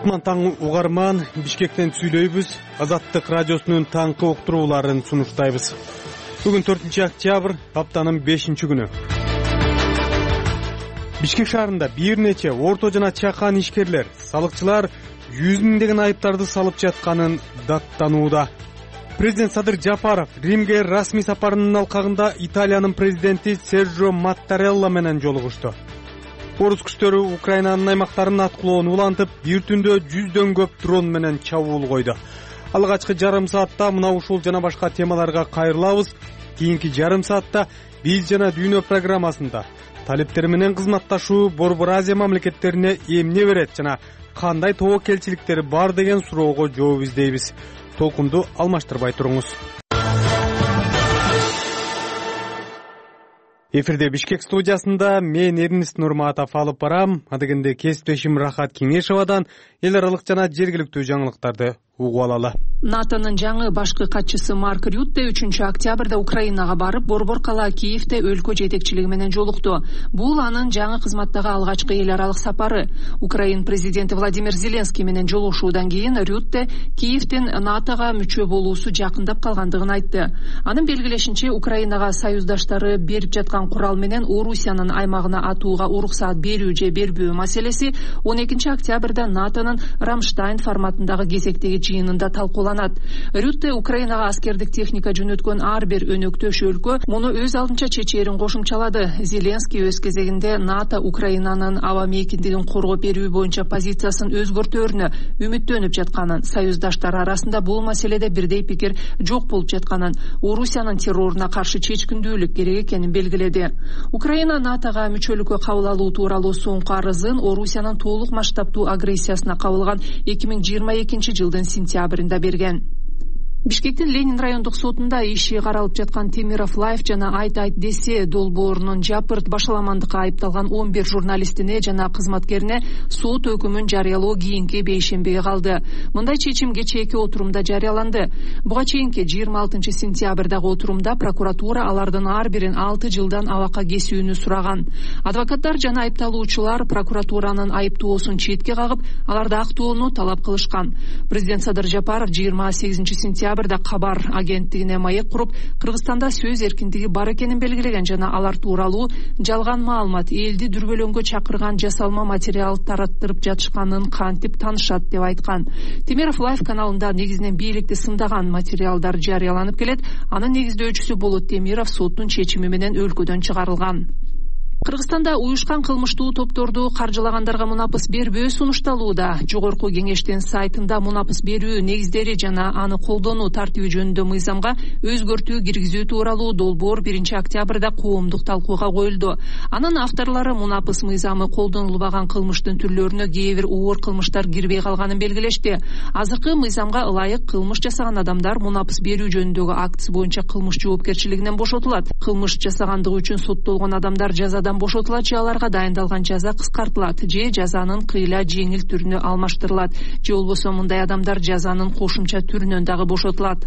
Кутман таң угарман, Бишкектен сүйлөйбүз. Азаттык радиосунун таңкы уктурууларын сунуштайбыз. Бүгүн 4 октябрь, аптанын 5-күнү. Бишкек шаарында бир нече орто жана чакан ишкерлер, салыкчылар 100 миңдеген айыптарды салып жатканын даттанууда. Президент Садыр Жапаров Римге расмий сапарынын алкагында Италиянын президенти Серджо Маттарелла менен жолугушту. Орус күчтөрү Украинанын аймактарын аткылоон улантып, бир түндө 100дөн көп дрон менен чабуул койду. Алгачкы жарым саатта мына ушул жана башка темаларга кайрылабыз. Кийинки жарым саатта биз жана дүйнө программасында талептер менен кызматташуу Борбор Азия мамлекеттерине эмне берет жана кандай тобокелчиликтери бар деген суроого жооп издейбиз. Толкунду алмаштырбай туруңуз. Эфирде Бишкек студиясында мен Эрнест Нурматов алып барам. Адыгенде кесиптешим Рахат Кеңешовадан эл аралык жана жергиликтүү жаңылыктарды угуп алалы. НАТОнун жаңы башкы катчысы Марк Рютте 3 октябрда Украинага барып, Борбор кала Киевде өлкө жетекчилиги менен жолукту. Бул анын жаңы кызматтагы алгачкы эл аралык сапары. Украин президенти Владимир Зеленский менен жолугушуудан кийин Рютте Киевден НАТОга мүчө болуусу жакындап калгандыгын айтты. Анын белгилешинче, Украинага союздаштары берип жаткан курал менен Орусиянын аймагына атууга уруксаат берүү же бербөө маселеси 12 октябрда НАТОнун Рамштайн форматындагы кезектеги жыйынында талкууланат. Рютте Украинага аскердик техника жөнөткөн ар бир өнөктөш өлкө муну өз алдынча чечээрин кошумчалады. Зеленский өз кезегинде НАТО Украинанын аба мейкиндигин коргоп берүү боюнча позициясын өзгөртөөрүнө үмүттөнүп жатканын, союздаштар арасында бул маселеде бирдей пикир жок болуп жатканын, Орусиянын терроруна каршы чечкиндүүлүк керек экенин белгиледи. Украина НАТОга мүчөлүккө кабыл алуу тууралуу соңку арызын Орусиянын толук масштабтуу агрессиясына кабылган 2022 жылдын сентябрында берген. Бишкектин Ленин райондук сотунда иши каралып жаткан Темиров Лайф жана Айт десе долбоорунун жапырт башаламандыкка айыпталган 11 журналистине жана кызматкерине сот өкүмүн жарыялоо кийинки бейшембиге калды. Мындай чечим кечээки отурумда жарыяланды. Буга чейинки 26 сентябрдагы отурумда прокуратура алардын ар бирин 6 жылдан абакка кесүүнү сураган. Адвокаттар жана айыпталуучулар прокуратуранын айыптоосун четке кагып, аларды актоону талап кылышкан. Президент Садыр Жапаров 28 сентябрда Кабар агенттигине маек куруп, Кыргызстанда сөз эркиндиги бар экенин белгилеген жана алар тууралуу жалган маалымат, элди дүрбөлөңгө чакырган жасалма материал тараттырып жатышканын кантип таанышат деп айткан. Темиров Лайф каналында негизинен бийликти сындаган материалдар жарыяланып келет. Анын негиздөөчүсү Болот Темиров соттун чечими менен өлкөдөн чыгарылган. Кыргызстанда уюшкан кылмыштуу топторду каржылагандарга мунапыс бербөө сунушталууда. Жогорку кеңештин сайтында мунапыс берүү негиздери жана аны колдонуу тартиби жөнүндө мыйзамга өзгөртүү киргизүү тууралуу долбоор 1 октябрда коомдук талкууга коюлду. Анын авторлору мунапыс мыйзамы колдонулбаган кылмыштын түрлөрүнө кээ бир оор кылмыштар кирбей калганын белгилешти. Азыркы мыйзамга ылайык кылмыш жасаган адамдар мунапыс берүү жөнүндөгү актысы боюнча кылмыш жоопкерчилигинен бошотулат. Кылмыш жасагандыгы үчүн соттолгон адамдар жазадан бошотулат же аларга дайындалган жаза кыскартылат же жазанын кыйла жеңил түрүнө алмаштырылат же болбосо мындай адамдар жазанын кошумча түрүнөн дагы бошотулат.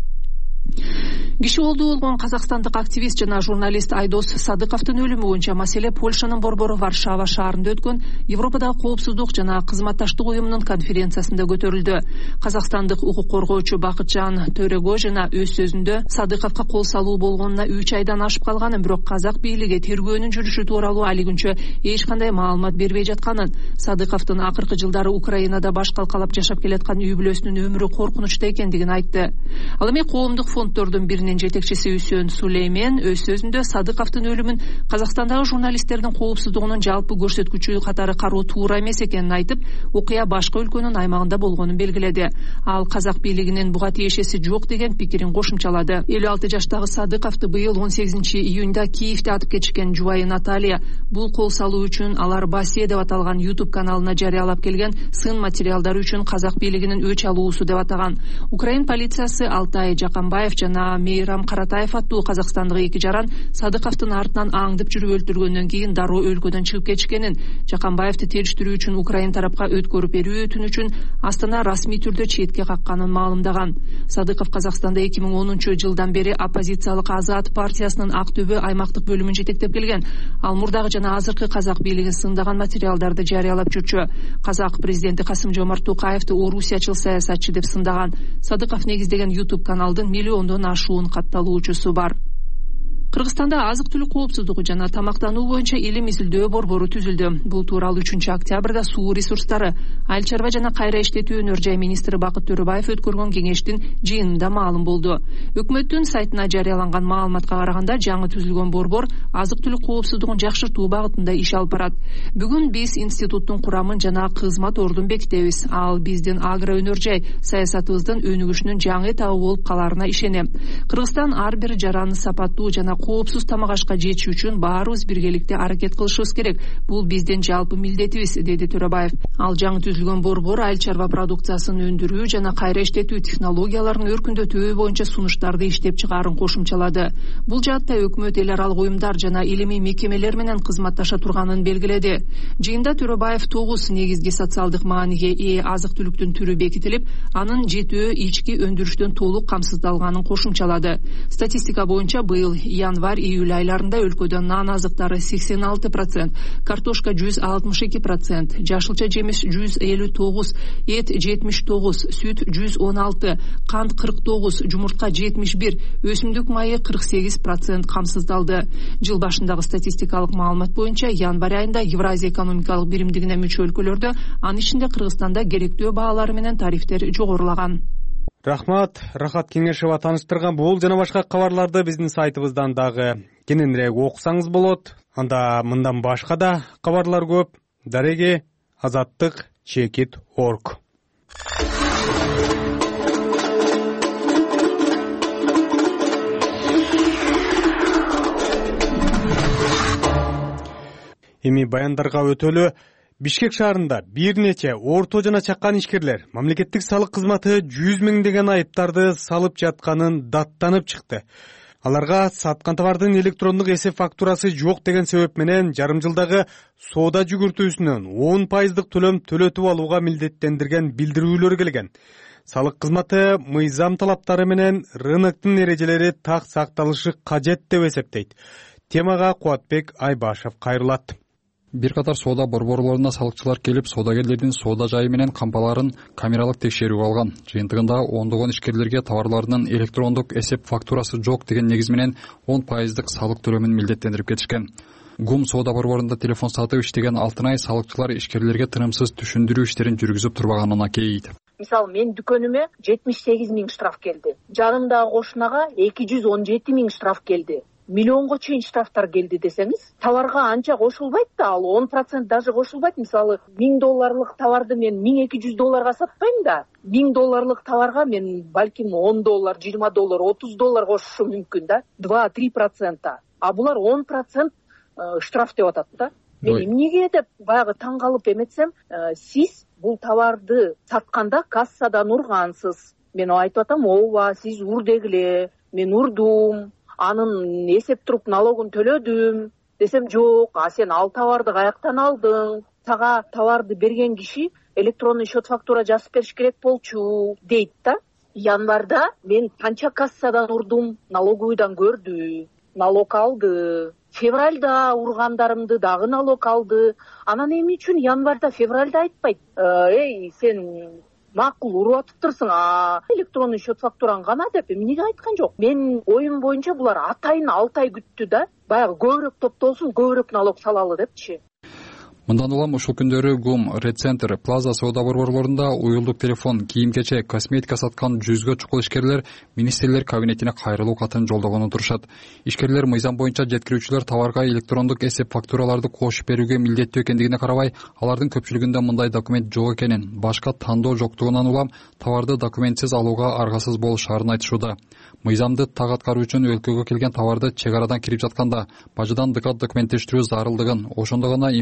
Киши олду болгон казакстандык активист жана журналист Айдос Садыковдун өлүмү боюнча маселе Польшанын борбору Варшава шаарында өткөн Европадагы коопсуздук жана кызматташтык уюмунун конференциясында көтөрүлдү. Казакстандык укук коргоочу Бакытжан Төрөгө жана өз сөзүндө Садыковго кол салуу болгонуна 3 айдан ашып калганын, бирок казак бийлиги тергөөнүн жүрүшү тууралуу али күнчө эч кандай маалымат бербей жатканын, Садыковдун акыркы жылдары Украинада баш калкалап жашап келаткан үй бүлөсүнүн өмүрү коркунучта экендигин айтты. Ал эми коомдук фонддордун биринин жетекчиси Үсөн Сулеймен өз сөзүндө Садыковдун өлүмүн Казакстандагы журналисттердин коопсуздугунун жалпы көрсөткүчү катары кароо туура эмес экенин айтып, окуя башка өлкөнүн аймагында болгонун белгиледи. Ал казак бийлигинин буга тиешеси жок деген пикирин кошумчалады. 56 жаштагы Садыковду быйыл 18 июнда Киевде атып кетишкен жубайы Наталья бул кол салуу үчүн алар Басия деп аталган YouTube каналына жарыялап келген сын материалдар үчүн казак бийлигинин өч алуусу деп атаган. Украин полициясы Алтай Жаканбаев жана Мейрам Каратаев аттуу казакстандык эки жаран Садыковдун артынан аңдып жүрүп өлтүргөндөн кийин дароо өлкөдөн чыгып кетишкенин, Жаканбаевди териштирүү үчүн Украин тарапка өткөрүп берүү өтүнү үчүн Астана расмий түрдө четке какканын маалымдаган. Садыков Казакстанда 2010 бери оппозициялык Азат партиясынын Актөбө аймактык бөлүмүн жетектеп келген. Ал мурдагы жана азыркы казак бийлигин сындаган материалдарды жарыялап жүрчү. Казак президенти Касым-Жомарт Токаевди орусиячыл саясатчы деп сындаган. Садыков негиздеген YouTube каналдын миллиондон ашуун катталуучусу бар. Кыргызстанда азык-түлүк коопсуздугу жана тамактануу боюнча илим изилдөө борбору түзүлдү. Бул тууралуу 3-октябрда суу ресурстары, айыл чарба жана кайра иштетүү өнөр жай министри Бакыт Төрөбаев өткөргөн кеңештин жыйынында маалым болду. Өкмөттүн сайтына жарыяланган маалыматка караганда, жаңы түзүлгөн борбор азык-түлүк коопсуздугун жакшыртуу багытында иш алып барат. Бүгүн биз институттун курамын жана кызмат ордун бекитебиз. Ал биздин агро өнөр жай саясатыбыздын өнүгүшүнүн жаңы этабы болуп каларына ишенем. Кыргызстан ар бир жараны сапаттуу жана коопсуз тамак ашка жетиши үчүн баарыбыз биргеликте аракет кылышыбыз керек. Бул биздин жалпы милдетибиз, деди Төрөбаев. Ал жаңы түзүлгөн борбор айыл чарба продукциясын өндүрүү жана кайра иштетүү технологияларын өркүндөтүү боюнча сунуштарды иштеп чыгаарын кошумчалады. Бул жаатта өкмөт эл аралык уюмдар жана илимий мекемелер менен кызматташа турганын белгиледи. Жыйында Төрөбаев 9 негизги социалдык мааниге ээ азык-түлүктүн түрү бекитилип, анын жетөө ички өндүрүштөн толук камсыздалганын кошумчалады. Статистика боюнча быйыл январь-июль айларында өлкөдө нан азыктары 86%, картошка 162%, жашылча жемиш 159, эт 79, сүт 116, кант 49, жумуртка 71, өсүмдүк майы 48% камсыздалды. Жыл башындагы статистикалык маалымат боюнча январь айында Евразия экономикалык биримдигине мүчө өлкөлөрдө, анын ичинде Кыргызстанда керектөө баалары менен тарифтер жогорулаган. Рахмат, Рахат Кеңешова тааныштырган. Бул жана башка кабарларды биздин сайтыбыздан дагы кененирээк окусаңыз болот. Анда мындан башка да кабарлар көп. Дареги Азаттык Чекит.org. Эми баяндарга өтөлү. Бишкек шаарында бир нече орто жана чакан ишкерлер мамлекеттик салык кызматы 100 миңдеген айыптарды салып жатканын даттанып чыкты. Аларга саткан товардын электрондук эсеп фактурасы жок деген себеп менен жарым жылдагы соода жүгүртүүсүнөн 10% төлөм төлөтүп алууга милдеттендирген билдирүүлөр келген. Салык кызматы мыйзам талаптары менен рыноктун эрежелери так сакталышы кажет деп эсептейт. Темага Кубатбек Айбашев кайрылат. Бир катар соода борборлоруна салыкчылар келип, соодагерлердин соода жайы менен кампаларын камералык текшерүүгө алган. Жыйынтыгында ондогон ишкерлерге товарларынын электрондук эсеп фактурасы жок деген негиз менен 10% салык төлөмүн милдеттендирип кетишкен. ГУМ соода борборунда телефон сатып иштеген Алтынай салыкчылар ишкерлерге тынымсыз түшүндүрүү иштерин жүргүзүп турбаганына кейийт. Мисалы, мен дүкөнүмө 78 миң штраф келди. Жанымдагы кошунага 217 миң штраф келди. Миллионго чейин штрафтар келди десеңиз, товарга анча кошулбайт да, ал 10% даже кошулбайт. Мисалы, $1000 товарды мен $1200 сатпайм да. $1000 товарга мен балким $10, $20, $30 кошушум мүмкүн да. 2-3%. А булар 10% штраф деп атат да. Мен эмнеге деп баягы таң калып эметсем, сиз бул товарды сатканда кассадан ургансыз. Мен айтып атам, ооба, сиз урдегиле. Мен урдум. Анын эсеп туруп налогун төлөдүм десем, жок, сен ал товарды каяктан алдың? Сага товарды берген киши электронный счет фактура жазып бериш керек болчу дейт да. Январда мен канча кассадан урдум, налоговыйдан көрдү, налог алды. Февральда ургандарымды дагы налог алды. Анан эмне үчүн январда, февральда айтпайт? Сен макул уруп атыптырсың, электронный счет фактураң гана деп эмнеге айткан жок? Мен оюм боюнча булар атайын 6 ай күттү да, баягы көбүрөөк топтолсун, көбүрөөк налог салалы депчи. Мындан улам ушул күндөрү ГУМ, Ред Центр, Плаза соода борборлорунда уюлдук телефон, кийим-кечек, косметика саткан 100гө чукул ишкерлер министрлер кабинетине кайрылуу катын жолдогонун турушат. Ишкерлер мыйзам боюнча жеткирүүчүлөр товарга электрондук эсеп фактураларды кошуп берүүгө милдеттүү экендигине карабай, алардын көпчүлүгүндө мындай документ жок экенин, башка тандоо жоктугунан улам товарды документсиз алууга аргасыз болушаарын айтышууда. Мыйзамды так аткаруу үчүн өлкөгө келген товарды чек арадан кирип жатканда бажыдан документтештирүү зарылдыгын, ошондо гана импортчулар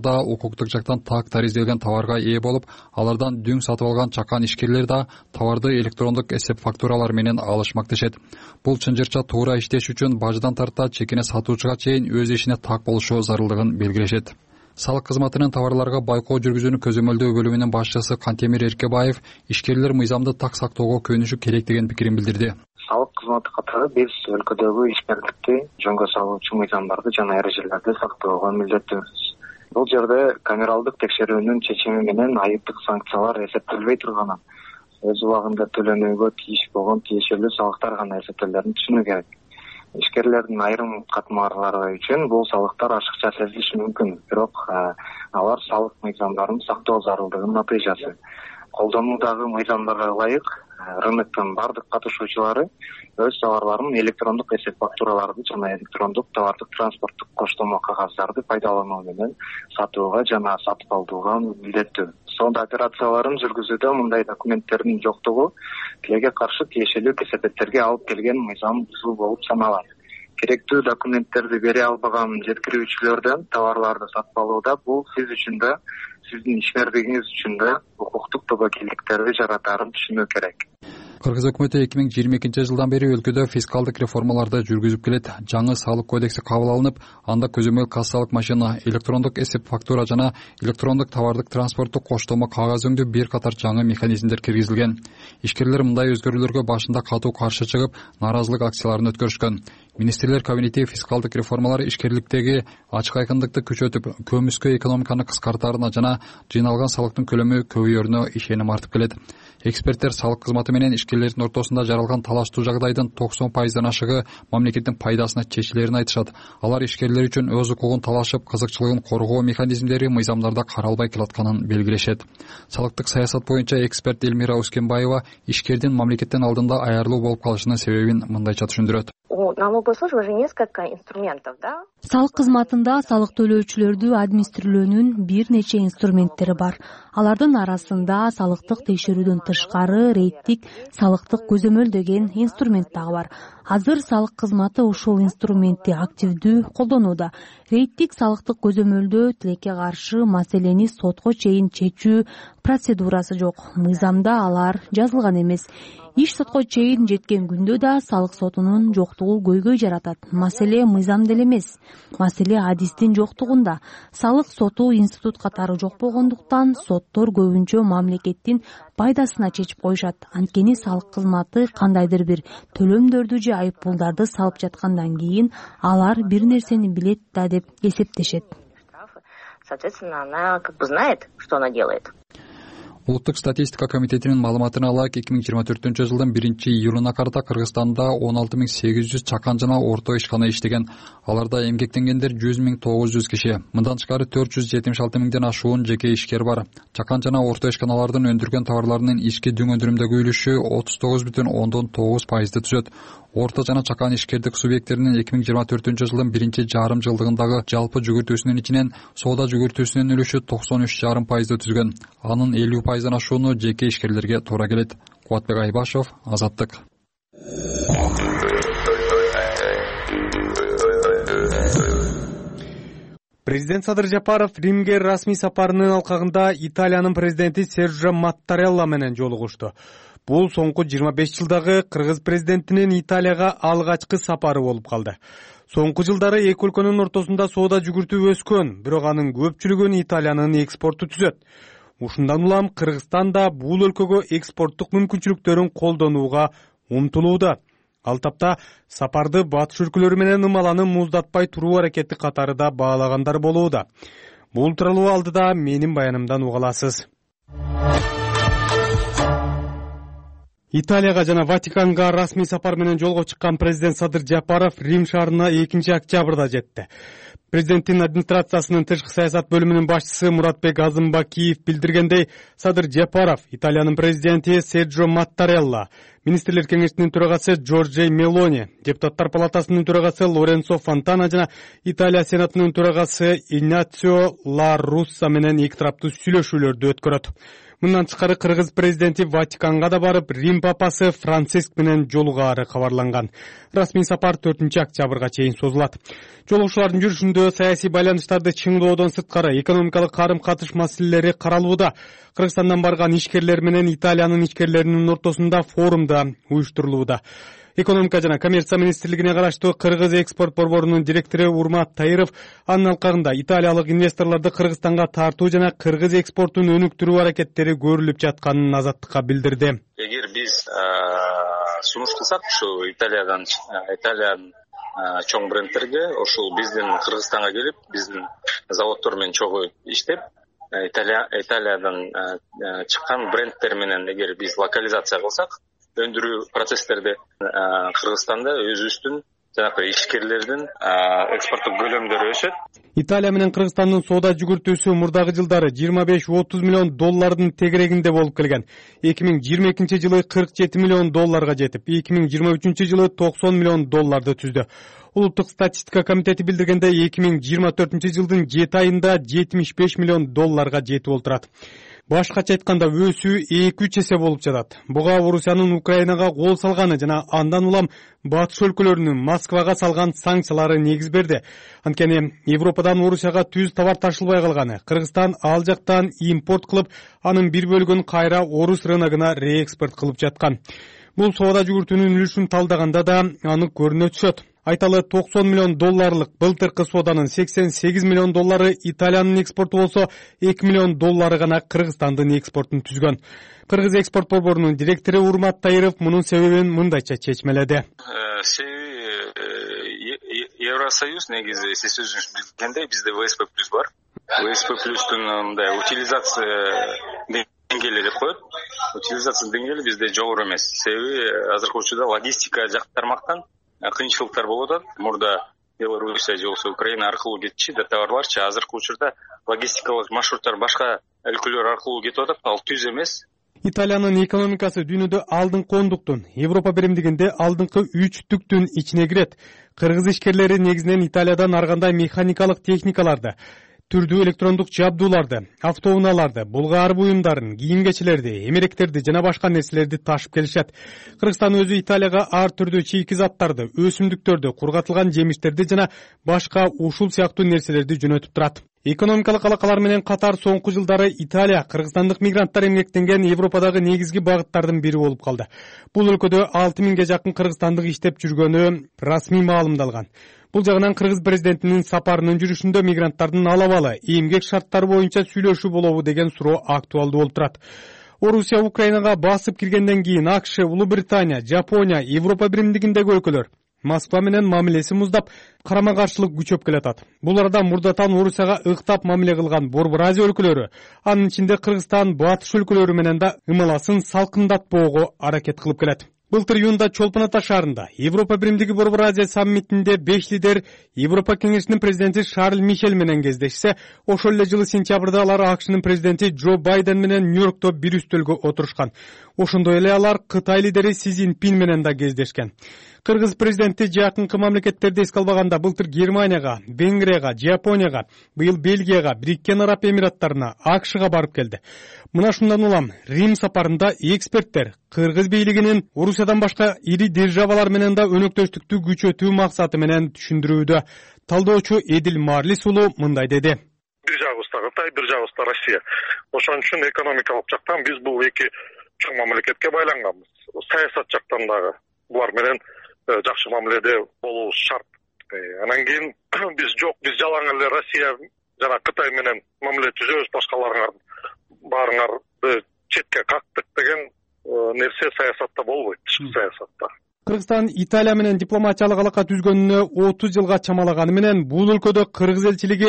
да укуктук жактан так таризделген товарга ээ болуп, алардан дүң сатып алган чакан ишкерлер да товарды электрондук эсеп фактуралар менен алышмак дешет. Бул чынжырча туура иштеш үчүн баждан тарта чекине сатуучуга чейин өз ишине так болушу зарылдыгын белгилешет. Салык кызматынын товарларга байкоо жүргүзүүнү көзөмөлдөө бөлүмүнүн башчысы Кантемир Эркебаев ишкерлер мыйзамды так сактоого көнүшү керек деген пикирин билдирди. Салык кызматы катары биз өлкөдөгү ишмерликти жөнгө салуучу мыйзамдарды жана эрежелерди сактоого милдеттүүбүз. Бул жерде камералдык текшерүүнүн чечими менен айыптык санкциялар эсептелбей турганын, өз убагында төлөнүүгө тийиш болгон тиешелүү салыктар гана эсептелерин түшүнүү керек. Ишкерлердин айрым катмарлары үчүн бул салыктар ашыкча сезилиши мүмкүн, бирок алар салык мыйзамдарын сактоо зарылдыгынын натыйжасы. Колдонуудагы мыйзамдарга ылайык рыноктун бардык катышуучулары өз товарларын электрондук эсеп фактураларды жана электрондук товардык транспорттук коштомо кагаздарды пайдалануу менен сатууга жана сатып алууга милдеттүү. Сонда операцияларын жүргүзүүдө мындай документтердин жоктугу тилеге каршы тиешелүү кесепеттерге алып келген мыйзам бузуу болуп саналат. Керектүү документтерди бере албаган жеткирүүчүлөрдөн товарларды сатып алууда бул сиз үчүн да, сиздин ишмердигиңиз үчүн да укуктук тобокелдиктерди жаратаарын түшүнүү керек. Кыргыз өкмөтү 2022 жылдан бери өлкөдө фискалдык реформаларды жүргүзүп келет. Жаңы салык кодекси кабыл алынып, анда көзөмөл кассалык машина, электрондук эсеп фактура жана электрондук товардык транспорттук коштомо кагаз өңдүү бир катар жаңы механизмдер киргизилген. Ишкерлер мындай өзгөрүүлөргө башында катуу каршы чыгып, нааразылык акцияларын өткөрүшкөн. Министрлер кабинети фискалдык реформалар ишкерликтеги ачык айкындыкты күчөтүп, көмүскө экономиканы кыскартаарына жана жыйналган салыктын көлөмү көбөйөрүнө ишеним артып келет. Эксперттер салык кызматы менен ишкерлердин ортосунда жаралган талаштуу жагдайдын 90% ашыгы мамлекеттин пайдасына чечилерин айтышат. Алар ишкерлер үчүн өз укугун талашып, кызыкчылыгын коргоо механизмдери мыйзамдарда каралбай келатканын белгилешет. Салыктык саясат боюнча эксперт Элмира Ускенбаева ишкердин мамлекеттин алдында аярлуу болуп калышынын себебин мындайча түшүндүрөт. У налоговой службы же несколько инструментов, да? Салык кызматында салык төлөөчүлөрдү администрирөөнүн бир нече инструменттери бар. Алардын арасында салыктык текшерүүдөн тышкары рейдтик салыктык көзөмөл деген инструмент дагы бар. Азыр салык кызматы ушул инструментти активдүү колдонууда. Рейдтик салыктык көзөмөлдө тилекке каршы маселени сотко чейин чечүү процедурасы жок. Мыйзамда алар жазылган эмес. Иш сотко чейин жеткен күндө да салык сотунун жоктугу көйгөй жаратат. Маселе мыйзамда эле эмес. Маселе адистин жоктугунда. Салык соту институт катары жок болгондуктан соттор көбүнчө мамлекеттин пайдасына чечип коюшат. Анткени салык кызматы кандайдыр бир төлөмдөрдү же айыппулдарды салып жаткандан кийин алар бир нерсени билет да деп эсептешет. Соответственно, она знает, что она делает. Улуттук статистика комитетинин маалыматына ылайык 2024 жылдын 1-июлуна карата Кыргызстанда 16800 чакан жана орто ишкана иштеген. Аларда эмгектенгендер 100.900 киши. Мындан тышкары 476 миңден ашуун жеке ишкер бар. Чакан жана орто ишканалардын өндүргөн товарларынын ички дүң өндүрүмдөгү үлүшү 39,9%ды түзөт. Орто жана чакан ишкердик субъекттеринин 2024 жылдын 1-жарым жылдыгындагы жалпы жүгүртүүсүнүн ичинен соода жүгүртүүсүнүн үлүшү 93,5%ды түзгөн. Анын 50%дан ашууну жеке ишкерлерге туура келет. Кубатбек Айбашев, Азаттык. Президент Садыр Жапаров Римге расмий сапарынын алкагында Италиянын президенти Серджо Маттарелла менен жолугушту. Бул соңку 25 жылдагы кыргыз президентинин Италияга алгачкы сапары болуп калды. Соңку жылдары эки өлкөнүн ортосунда соода жүгүртүү өскөн, бирок анын көпчүлүгүн Италиянын экспорту түзөт. Ушундан улам Кыргызстан да бул өлкөгө экспорттук мүмкүнчүлүктөрүн колдонууга умтулууда. Ал тапта сапарды батыш өлкөлөрү менен ымаланы муздатпай туруу аракети катары да баалагандар болууда. Бул тууралуу алдыда менин баянымдан уга аласыз. Италияга жана Ватиканга расмий сапар менен жолго чыккан президент Садыр Жапаров Рим шаарына 2-октябрда жетти. Президенттин администрациясынын тышкы саясат бөлүмүнүн башчысы Муратбек Азымбакиев билдиргендей, Садыр Жапаров Италиянын президенти Серджо Маттарелла, министрлер кеңешинин төрагасы Джорджей Мелони, депутаттар палатасынын төрагасы Лоренцо Фонтана жана Италия сенатынын төрагасы Игнацио Ла Русса менен эки тараптуу сүйлөшүүлөрдү өткөрөт. Мындан тышкары Кыргыз президенти Ватиканга да барып, Рим папасы Франциск менен жолугаары кабарланган. Расмий сапар 4-октябрга чейин созулат. Жолугушуулардын жүрүшүндө саясий байланыштарды чыңдоодон сырткары экономикалык карым-катыш маселелери каралууда. Кыргызстандан барган ишкерлер менен Италиянын ишкерлеринин ортосунда форум да уюштурулууда. Экономика жана коммерция министрлигине караштуу Кыргыз экспорт борборунун директору Урмат Тайыров анын алкагында италиялык инвесторлорду Кыргызстанга тартуу жана кыргыз экспортун өнүктүрүү аракеттери көрүлүп жатканын Азаттыкка билдирди. Эгер биз сунуш кылсак, ушу Италиянын чоң брендтерге ушул биздин Кыргызстанга келип, биздин заводдор менен чогуу иштеп, Италиядан чыккан брендтер менен эгер биз локализация кылсак, өндүрүү процесстерди Кыргызстанда өзүбүздүн жанагы ишкерлердин экспорттук көлөмдөрү өсөт. Италия менен Кыргызстандын соода жүгүртүүсү мурдагы жылдары 25-30 миллион доллардын тегерегинде болуп келген. 2022 жылы 47 миллион долларга жетип, 2023 жылы 90 миллион долларды түздү. Улуттук статистика комитети билдиргенде 2024 жылдын 7 айында 75 миллион долларга жетип олтурат. Башкача айтканда өсүү 2-3 эсе болуп жатат. Буга Орусиянын Украинага кол салганы жана андан улам батыш өлкөлөрүнүн Москвага салган санкциялары негиз берди. Анткени Европадан Орусияга түз товар ташылбай калганы, Кыргызстан ал жактан импорт кылып, анын бир бөлүгүн кайра орус рыногуна реэкспорт кылып жаткан. Бул соода жүгүртүүнүн үлүшүн талдаганда да анык көрүнө түшөт. Айталы 90 миллион долларлык былтыркы сооданын 88 миллион доллары Италиянын экспорту болсо, 2 миллион доллары гана Кыргызстандын экспортун түзгөн. Кыргыз экспорт борборунун директору Урмат Тайыров мунун себебин мындайча чечмеледи. Евросоюз негизи сиз өзүңүз билгендей бизде ВСП+ бар. ВСП+тун мындай утилизация деңгээли деп коет. Утилизация деңгээли бизде жогору эмес. Себеби азыркы учурда логистика жак тармактан кыйынчылыктар болуп атат. Мурда Белоруссия же болсо Украина аркылуу кетчү да товарларчы азыркы учурда логистикалык маршруттар башка өлкөлөр аркылуу кетип атат. Ал түз эмес. Италиянын экономикасы дүйнөдө алдыңкы ондуктун, Европа биримдигинде алдыңкы 3-түктүн ичине кирет. Кыргыз ишкерлери негизинен Италиядан ар кандай механикалык техникаларды, түрдүү электрондук жабдууларды, автоунааларды, булгаар буюмдарын, кийим-кечелерди, эмеректерди жана башка нерселерди ташып келишет. Кыргызстан өзү Италияга ар түрдүү чийки заттарды, өсүмдүктөрдү, кургатылган жемиштерди жана башка ушул сыяктуу нерселерди жөнөтүп турат. Экономикалык алакалар менен катар соңку жылдары Италия кыргызстандык мигранттар эмгектенген Европадагы негизги багыттардын бири болуп калды. Бул өлкөдө 6000ге жакын кыргызстандык иштеп жүргөнү расмий маалымдалган. Бул жагынан Кыргыз президентинин сапарынын жүрүшүндө мигранттардын алабалы эмгек шарттары боюнча сүйлөшүү болобу деген суроо актуалдуу болуп турат. Орусия Украинага басып киргенден кийин АКШ, Улуу Британия, Жапония, Европа биримдигиндеги өлкөлөр Москва менен мамилеси муздап, карама-каршылык күчөп келатат. Бул арада мурдатан Орусияга ыктап мамиле кылган Борбор Азия өлкөлөрү, анын ичинде Кыргызстан, батыш өлкөлөрү менен да ымаласын салкындатпоого аракет кылып келет. Былтыр июнда Чолпон Ата шаарында Европа биримдиги Борбор Азия саммитинде 5 лидер Европа кеңешинин президенти Шарль Мишель менен кездешсе, ошол эле жылы сентябрда алар АКШнын президенти Джо Байден менен Нью-Йоркто бир үстөлгө отурушкан. Ошондой эле алар Кытай лидери Си Цзиньпин менен да кездешкен. Кыргыз президенти жакынкы мамлекеттерди эске албаганда былтыр Германияга, Венгрияга, Жапонияга, быйыл Бельгияга, Бириккен Араб Эмираттарына, АКШга барып келди. Мына шундан улам Рим сапарында эксперттер Кыргыз бийлигинин Орусиядан башка ири державалар менен да өнөктөштүктү күчөтүү максаты менен түшүндүрүүдө. Талдоочу Эдил Марлис уулу мындай деди. Бир жагыбызда Кытай, бир жагыбызда Россия. Ошон үчүн экономикалык жактан биз бул эки чоң мамлекетке байланганбыз. Саясат жактан дагы булар менен жакшы мамиледе болуубуз шарт. Анан кийин биз жалаң эле Россия жана Кытай менен мамиле түзөбүз, башкаларыңар баарыңарды четке кактык деген нерсе саясатта болбойт, тышкы саясатта. Кыргызстан Италия менен дипломатиялык алака түзгөнүнө 30 жылга чамалаганы менен бул өлкөдө Кыргыз элчилиги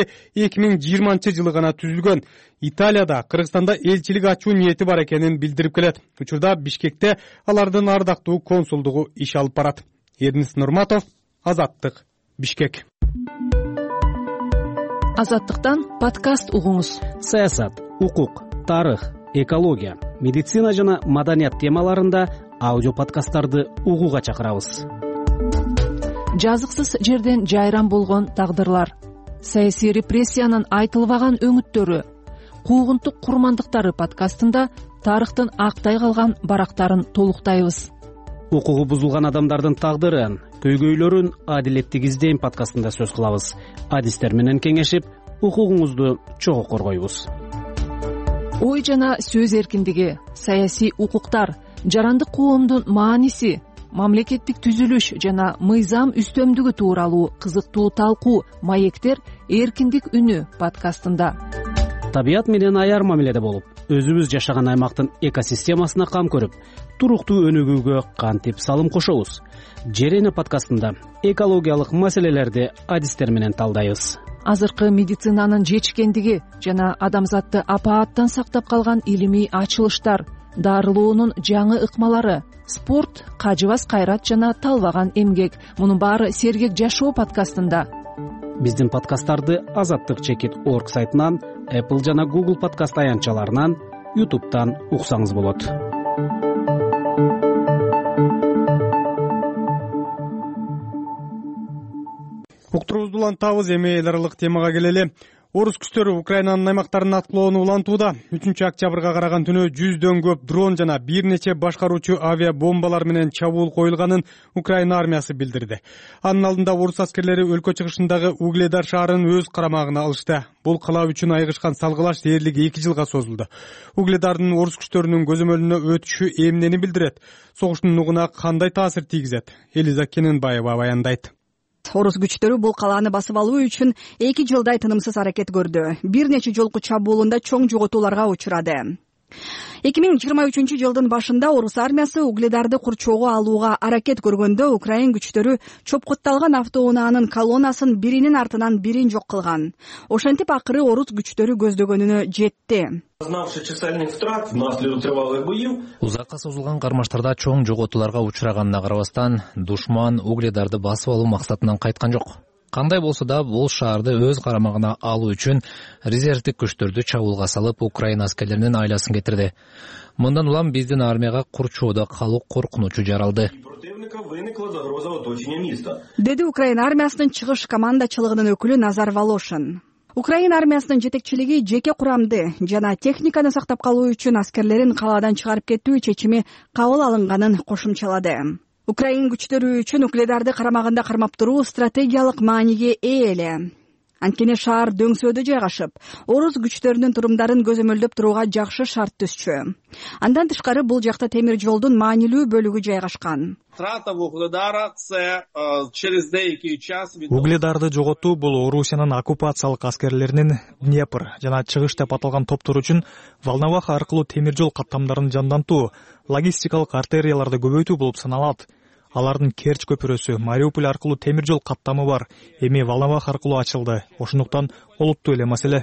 2020 жылы гана түзүлгөн. Италияда Кыргызстанда элчилик ачуу ниети бар экенин билдирип келет. Учурда Бишкекте алардын ардактуу консулдугу иш алып барат. Эрнис Нурматов, Азаттык, Бишкек. Азаттыктан подкаст угуңуз. Саясат, укук, тарых, экология, медицина жана маданият темаларында аудио подкасттарды угууга чакырабыз. Жазыксыз жерден жайран болгон тагдырлар, саясий репрессиянын айтылбаган өңүттөрү, куугунтук курмандыктары подкастында тарыхтын актай калган барактарын толуктайбыз. Укугу бузулган адамдардын тагдырын, көйгөйлөрүн адилеттик издейм подкастында сөз кылабыз. Адистер менен кеңешип, укугуңузду чогуу коргойбуз. Ой жана сөз эркиндиги, саясий укуктар, жарандык коомдун мааниси, мамлекеттик түзүлүш жана мыйзам үстөмдүгү тууралуу кызыктуу талкуу маектер эркиндик үнү подкастында. Табият менен аяр мамиледе болуп, өзүбүз жашаган аймактын экосистемасына кам көрүп, туруктуу өнүгүүгө кантип салым кошобуз? Жер эне подкастында экологиялык маселелерди адистер менен талдайбыз. Азыркы медицинанын жетишкендиги жана адамзатты апааттан сактап калган илимий ачылыштар, дарылоонун жаңы ыкмалары, спорт, кажыбас кайрат жана талбаган эмгек. Мунун баары Сергек жашоо подкастында. Биздин подкасттарды Азаттык чекит org сайтынан, Apple жана Google подкаст аянтчаларынан, YouTube'дан уксаңыз болот. Уктуруубузду улантабыз, эми эл аралык темага келели. Орус күчтөрү Украинанын аймактарын аткылоону улантууда. 3-октябрга караган түнү 100дөн көп дрон жана бир нече башкаруучу авиабомбалар менен чабуул коюлганын Украина армиясы билдирди. Анын алдында орус аскерлери өлкө чыгышындагы Угледар шаарын өз карамагына алышты. Бул кала үчүн айгышкан салгылаш дээрлик 2 жылга созулду. Угледардын орус күчтөрүнүн көзөмөлүнө өтүшү эмнени билдирет? Согуштун нугуна кандай таасир тийгизет? Элиза Кененбаева баяндайт. Орус күчтөрү бул калааны басып алуу үчүн 2 жылдай тынымсыз аракет көрдү. Бир нече жолку чабуулунда чоң жоготууларга учурады. 2023 жылдын башында орус армиясы Угледарды курчоого алууга аракет көргөндө Украин күчтөрү чопкотталган автоунаанын колоннасын биринин артынан бирин жок кылган. Ошентип акыры орус күчтөрү көздөгөнүнө жетти. Узакка созулган кармаштарда чоң жоготууларга учураганына карабастан, душман Угледарды басып алуу максатынан кайткан жок. Кандай болсо да бул шаарды өз карамагына алуу үчүн резервдик күчтөрдү чабуулга салып, Украина аскерлеринин айласын кетирди. Мындан улам биздин армияга курчоодо калуу коркунучу жаралды. Деди Украина армиясынын чыгыш командачылыгынын өкүлү Назар Волошин. Украина армиясынын жетекчилиги жеке курамды жана техниканы сактап калуу үчүн аскерлерин калаадан чыгарып кетүү чечими кабыл алынганын кошумчалады. Украин күчтөрү үчүн Угледарды карамагында кармап туруу стратегиялык мааниге ээ эле. Анткени шаар дөңсөөдө жайгашып, орус күчтөрүнүн турумдарын көзөмөлдөп турууга жакшы шарт түзчү. Андан тышкары бул жакта темир жолдун маанилүү бөлүгү жайгашкан. Угледарды жоготуу бул Орусиянын оккупациялык аскерлеринин Днепр жана Чыгыш деп аталган топтор үчүн Волновах аркылуу темир жол каттамдарын жандантуу, логистикалык артерияларды көбөйтүү болуп саналат. Алардын Керч көпүрөсү, Мариуполь аркылуу темир жол каттамы бар. Эми Волновах аркылуу ачылды. Ошондуктан олуттуу эле маселе.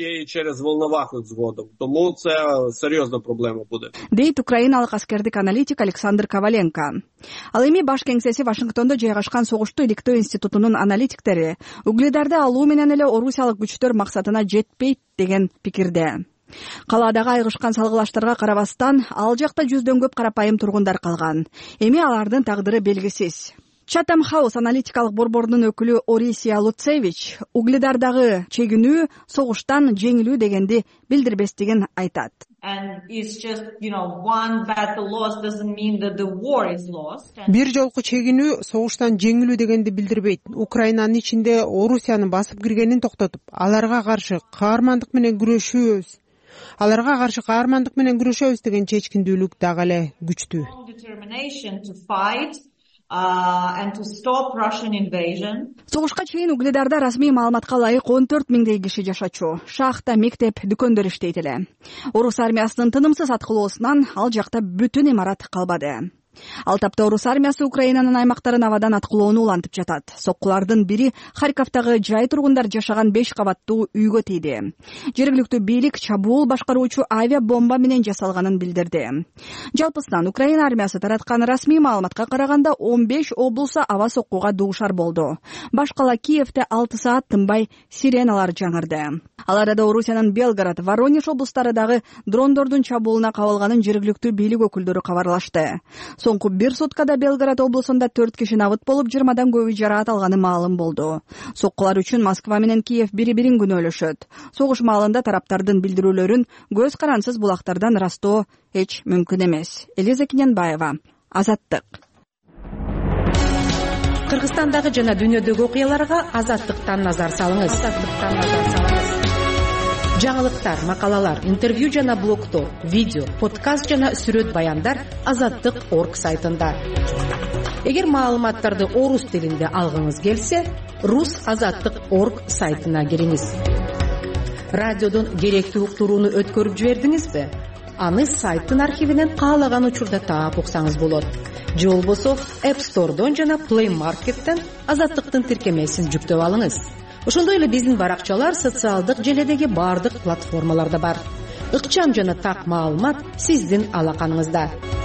Дейт украиналык аскердик аналитик Александр Коваленко. Ал эми баш кеңсеси Вашингтондо жайгашкан Согушту иликтөө институтунун аналитиктери Угледарды алуу менен эле орусиялык күчтөр максатына жетпейт деген пикирде. Калаадагы айгышкан салгылаштарга карабастан, ал жакта 100дөн көп карапайым тургундар калган. Эми алардын тагдыры белгисиз. Chatham House аналитикалык борборунун өкүлү Орисия Луцевич Угледардагы чегинүү согуштан жеңилүү дегенди билдирбестигин айтат. Бир жолку чегинүү согуштан жеңилүү дегенди билдирбейт. Украинанын ичинде Орусияны басып киргенин токтотуп, аларга каршы каармандык менен күрөшөбүз. Деген чечкиндүүлүк дагы эле күчтүү. Согушка чейин Угледарда расмий маалыматка ылайык 14 миңдей киши жашачу. Шахта, мектеп, дүкөндөр иштейт эле. Орус армиясынын тынымсыз аткылоосунан ал жакта бүтүн имарат калбады. Ал тапта орус армиясы Украинанын аймактарын абадан аткылоону улантып жатат. Соккулардын бири Харьковдагы жай тургундар жашаган 5 кабаттуу үйгө тийди. Жергиликтүү бийлик чабуул башкаруучу авиабомба менен жасалганын билдирди. Жалпысынан Украина армиясы тараткан расмий маалыматка караганда 15 облуса аба соккууга дуушар болду. Баш кала Киевде 6 саат тынбай сиреналар жаңырды. Ал арада Орусиянын Белгород, Воронеж облустары дагы дрондордун чабуулуна кабылганын жергиликтүү бийлик өкүлдөрү кабарлашты. Соңку бир суткада Белград облусунда 4 киши набыт болуп, 20-дан көбү жараат алганы маалым болду. Соккулар үчүн Москва менен Киев бири-бирин күнөөлөшөт. Согуш маалында тараптардын билдирүүлөрүн көз карансыз булактардан ырастоо эч мүмкүн эмес. Элиза Кененбаева, Азаттык. Кыргызстандагы жана дүйнөдөгү окуяларга Азаттыктан назар салыңыз. Жаңылыктар, макалалар, интервью жана блогтор, видео, подкаст жана сүрөт баяндар Азаттык.орг сайтында. Эгер маалыматтарды орус тилинде алгыңыз келсе, Rus.Azаттык.орг сайтына кириңиз. Радиодон керектүү уктурууну өткөрүп жибердиңизби? Аны сайттын архивинен каалаган учурда таап уксаңыз болот. Же болбосо App Store'дон жана Play Market'тен Азаттыктын тиркемесин жүктөп алыңыз. Ошондой эле биздин баракчалар социалдык желедеги бардык платформаларда бар. Ыкчам жана так маалымат сиздин алаканыңызда.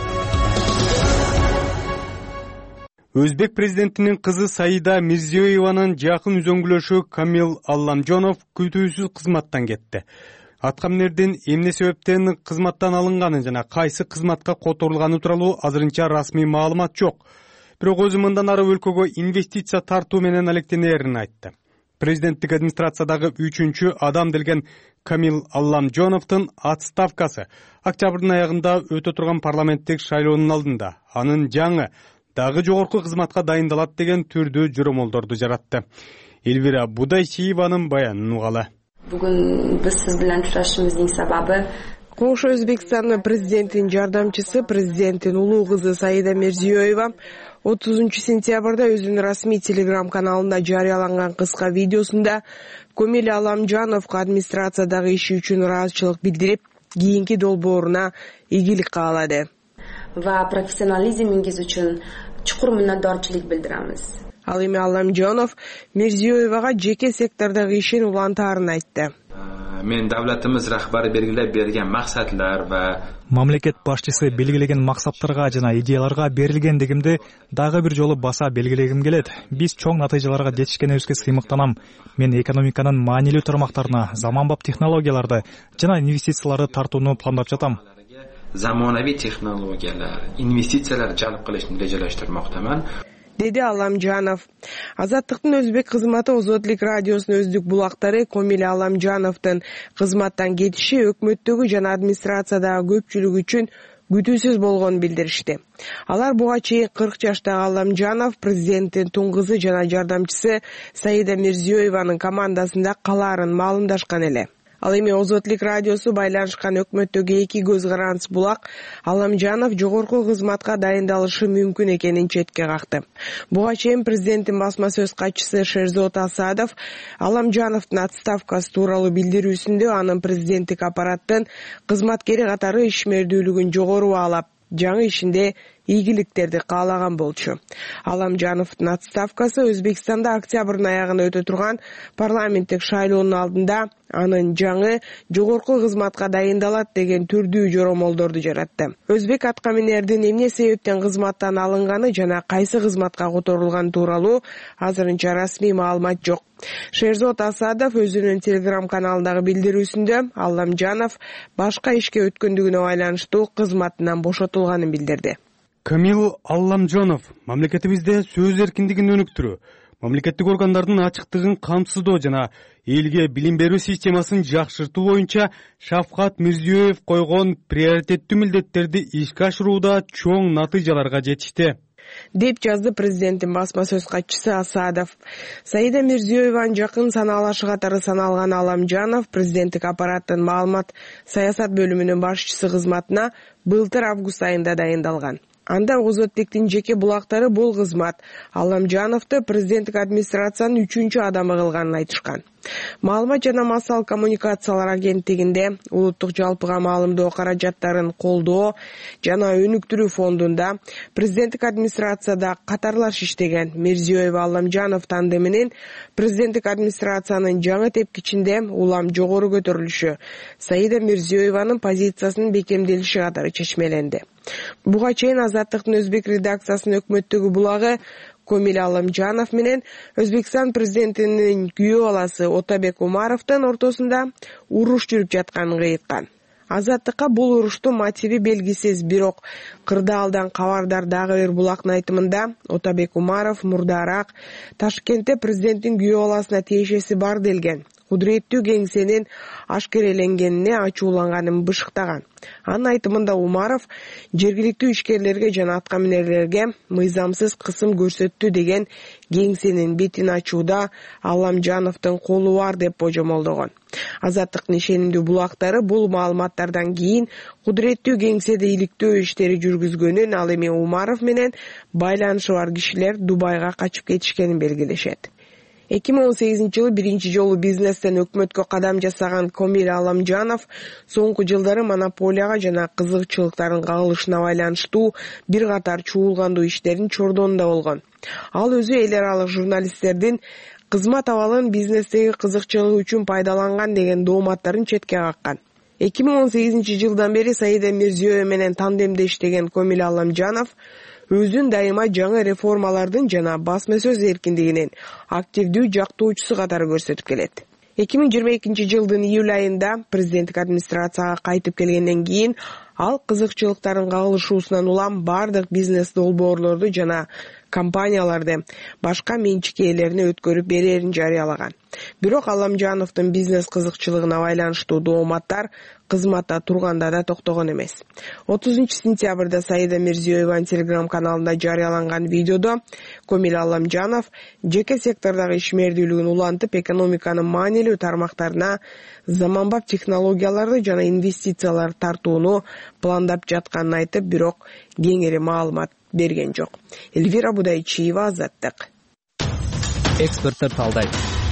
Өзбек президентинин кызы Саида Мирзиёеванын жакын үзөңгүлөшү Камил Алламжонов күтүүсүз кызматтан кетти. Аткаминердин эмне себептен кызматтан алынганын жана кайсы кызматка которулганы тууралуу азырынча расмий маалымат жок. Бирок өзү мындан ары өлкөгө инвестиция тартуу менен алектенерин айтты. Президенттик администрациядагы 3-чү адам делген Камил Алламжоновдун отставкасы октябрдын аягында өтө турган парламенттик шайлоонун алдында анын жаңы дагы жогорку кызматка дайындалат деген түрдүү жоромолдорду жаратты. Элвира Будайчиеванын баянын угалы. Бүгүн биз сиз менен учурашышыбыздын сабабы Кош Өзбекстандын президентинин жардамчысы, президенттин улуу кызы Саида Мирзиёева 30 сентябрда өзүнүн расмий телеграм каналында жарыяланган кыска видеосунда Камил Алламжоновго администрациядагы иши үчүн ыраазычылык билдирип, кийинки долбооруна ийгилик каалады. Ва профессионализмиңиз үчүн чукур мүнөттөрчүлүк билдиребиз. Ал эми Алламжонов Мирзиёевага жеке сектордогу ишин улантаарын айтты. Мен давлатыбыз рахбары белгилеп берген максатлар ва мамлекет башчысы белгилеген максаттарга жана идеяларга берилгендигимди дагы бир жолу баса белгилегим келет. Биз чоң натыйжаларга жетишкенибизге сыймыктанам. Мен экономиканын маанилүү тармактарына заманбап технологияларды жана инвестицияларды тартууну пландап жатам. Zamonaviy texnologiyalar, investitsiyalar jalb qilishni rejalashtirmoqdaman. Деди Алламжонов. Азаттыктын өзбек кызматы Озодлик радиосунун өздүк булактары Камил Алламжоновдун кызматтан кетиши өкмөттөгү жана администрациядагы көпчүлүк үчүн күтүүсүз болгонун билдиришти. Алар буга чейин 40 жаштагы Алламжонов президенттин тун кызы жана жардамчысы Саида Мирзиёеванын командасында калаарын маалымдашкан эле. Ал эми Озотлик радиосу байланышкан өкмөттөгү эки көз карандыс булак Алламжонов жогорку кызматка дайындалышы мүмкүн экенин четке какты. Буга чейин президенттин басма сөз катчысы Шерзот Асадов Алламжоновдун отставкасы тууралуу билдирүүсүндө анын президенттик аппараттын кызматкери катары ишмердүүлүгүн жогору баалап, жаңы ишинде ийгиликтерди каалаган болчу. Алламжоновдун отставкасы Өзбекстанда октябрдын аягында өтө турган парламенттик шайлоонун алдында анын жаңы жогорку кызматка дайындалат деген түрдүү жоромолдорду жаратты. Өзбек аткаминердин эмне себептен кызматтан алынганы жана кайсы кызматка которулганы тууралуу азырынча расмий маалымат жок. Шерзот Асадов өзүнүн телеграм каналындагы билдирүүсүндө Алламжонов башка ишке өткөндүгүнө байланыштуу кызматынан бошотулганын билдирди. Камил Алламжонов мамлекетибизде сөз эркиндигин өнүктүрүү, мамлекеттик органдардын ачыктыгын камсыздоо жана элге билим берүү системасын жакшыртуу боюнча Шавкат Мирзиёев койгон приоритеттүү милдеттерди ишке ашырууда чоң натыйжаларга жетишти, деп жазды президенттин басма сөз катчысы Асадов. Саида Мирзиёеванын жакын санаалашы катары саналган Алламжонов президенттик аппараттын маалымат саясат бөлүмүнүн башчысы кызматына былтыр август айында дайындалган. Анда Озотликтин жеке булактары бул кызмат Алламжоновду президенттик администрациянын 3-чү адамы кылганын айтышкан. Маалымат жана массалык коммуникациялар агенттигинде улуттук жалпыга маалымдоо каражаттарын колдоо жана өнүктүрүү фондунда президенттик администрацияда катарлаш иштеген Мирзиёева Алламжонов тандеминин президенттик администрациянын жаңы тепкичинде улам жогору көтөрүлүшү Саида Мирзиёеванын позициясынын бекемделиши катары чечмеленди. Буга чейин Азаттыктын өзбек редакциясынын өкмөттөгү булагы Камил Алламжонов менен Өзбекстан президентинин күйөө баласы Отабек Умаровдун ортосунда уруш жүрүп жатканын кыйткан. Азаттыкка бул уруштун мотиви белгисиз, бирок кырдаалдан кабардар дагы бир булактын айтымында Отабек Умаров мурдараак Ташкентте президенттин күйөө баласына тиешеси бар делген кудуреттүү кеңсенин ашкереленгенине ачууланганын бышыктаган. Анын айтымында Умаров жергиликтүү ишкерлерге жана аткаминерлерге мыйзамсыз кысым көрсөттү деген кеңсенин бетин ачууда Алламжановдун колу бар деп божомолдогон. Азаттыктын ишенимдүү булактары бул маалыматтардан кийин кудуреттүү кеңседе иликтөө иштери жүргүзгөнүн, ал эми Умаров менен байланышы бар кишилер Дубайга качып кетишкенин белгилешет. 2018-жылы биринчи жолу бизнестен өкмөткө кадам жасаган Комил Алламжанов соңку жылдары монополияга жана кызыкчылыктардын кагылышына байланыштуу бир катар чуулгандуу иштерин чордонунда болгон. Ал өзү эл аралык журналисттердин кызмат абалын бизнестеги кызыкчылыгы үчүн пайдаланган деген дооматтарын четке каккан. 2018-жылдан бери Саида Мирзиёева менен тандемде иштеген Комил Алламжанов өзүн дайыма жаңы реформалардын жана басма сөз эркиндигинин активдүү жактоочусу катары көрсөтүп келет. 2022-жылдын июль айында президенттик администрацияга кайтып келгенден кийин ал кызыкчылыктардын кагылышуусунан улам бардык бизнес долбоорлорду жана компанияларды башка менчик ээлерине өткөрүп берерин жарыялаган. Бирок Алламжановдун бизнес кызыкчылыгына байланыштуу дооматтар кызматта турганда да токтогон эмес. 30-сентябрда Саида Мирзиёеванын Telegram каналында жарыяланган видеодо Комил Алламжанов жеке сектордогу ишмердүүлүгүн улантып, экономиканын маанилүү тармактарына заманбап технологияларды жана инвестициялар тартууну пландап жатканын айтып, бирок кеңири маалымат берген жок. Эльвира Будайчиева, Азаттык. Эксперттер талдайт.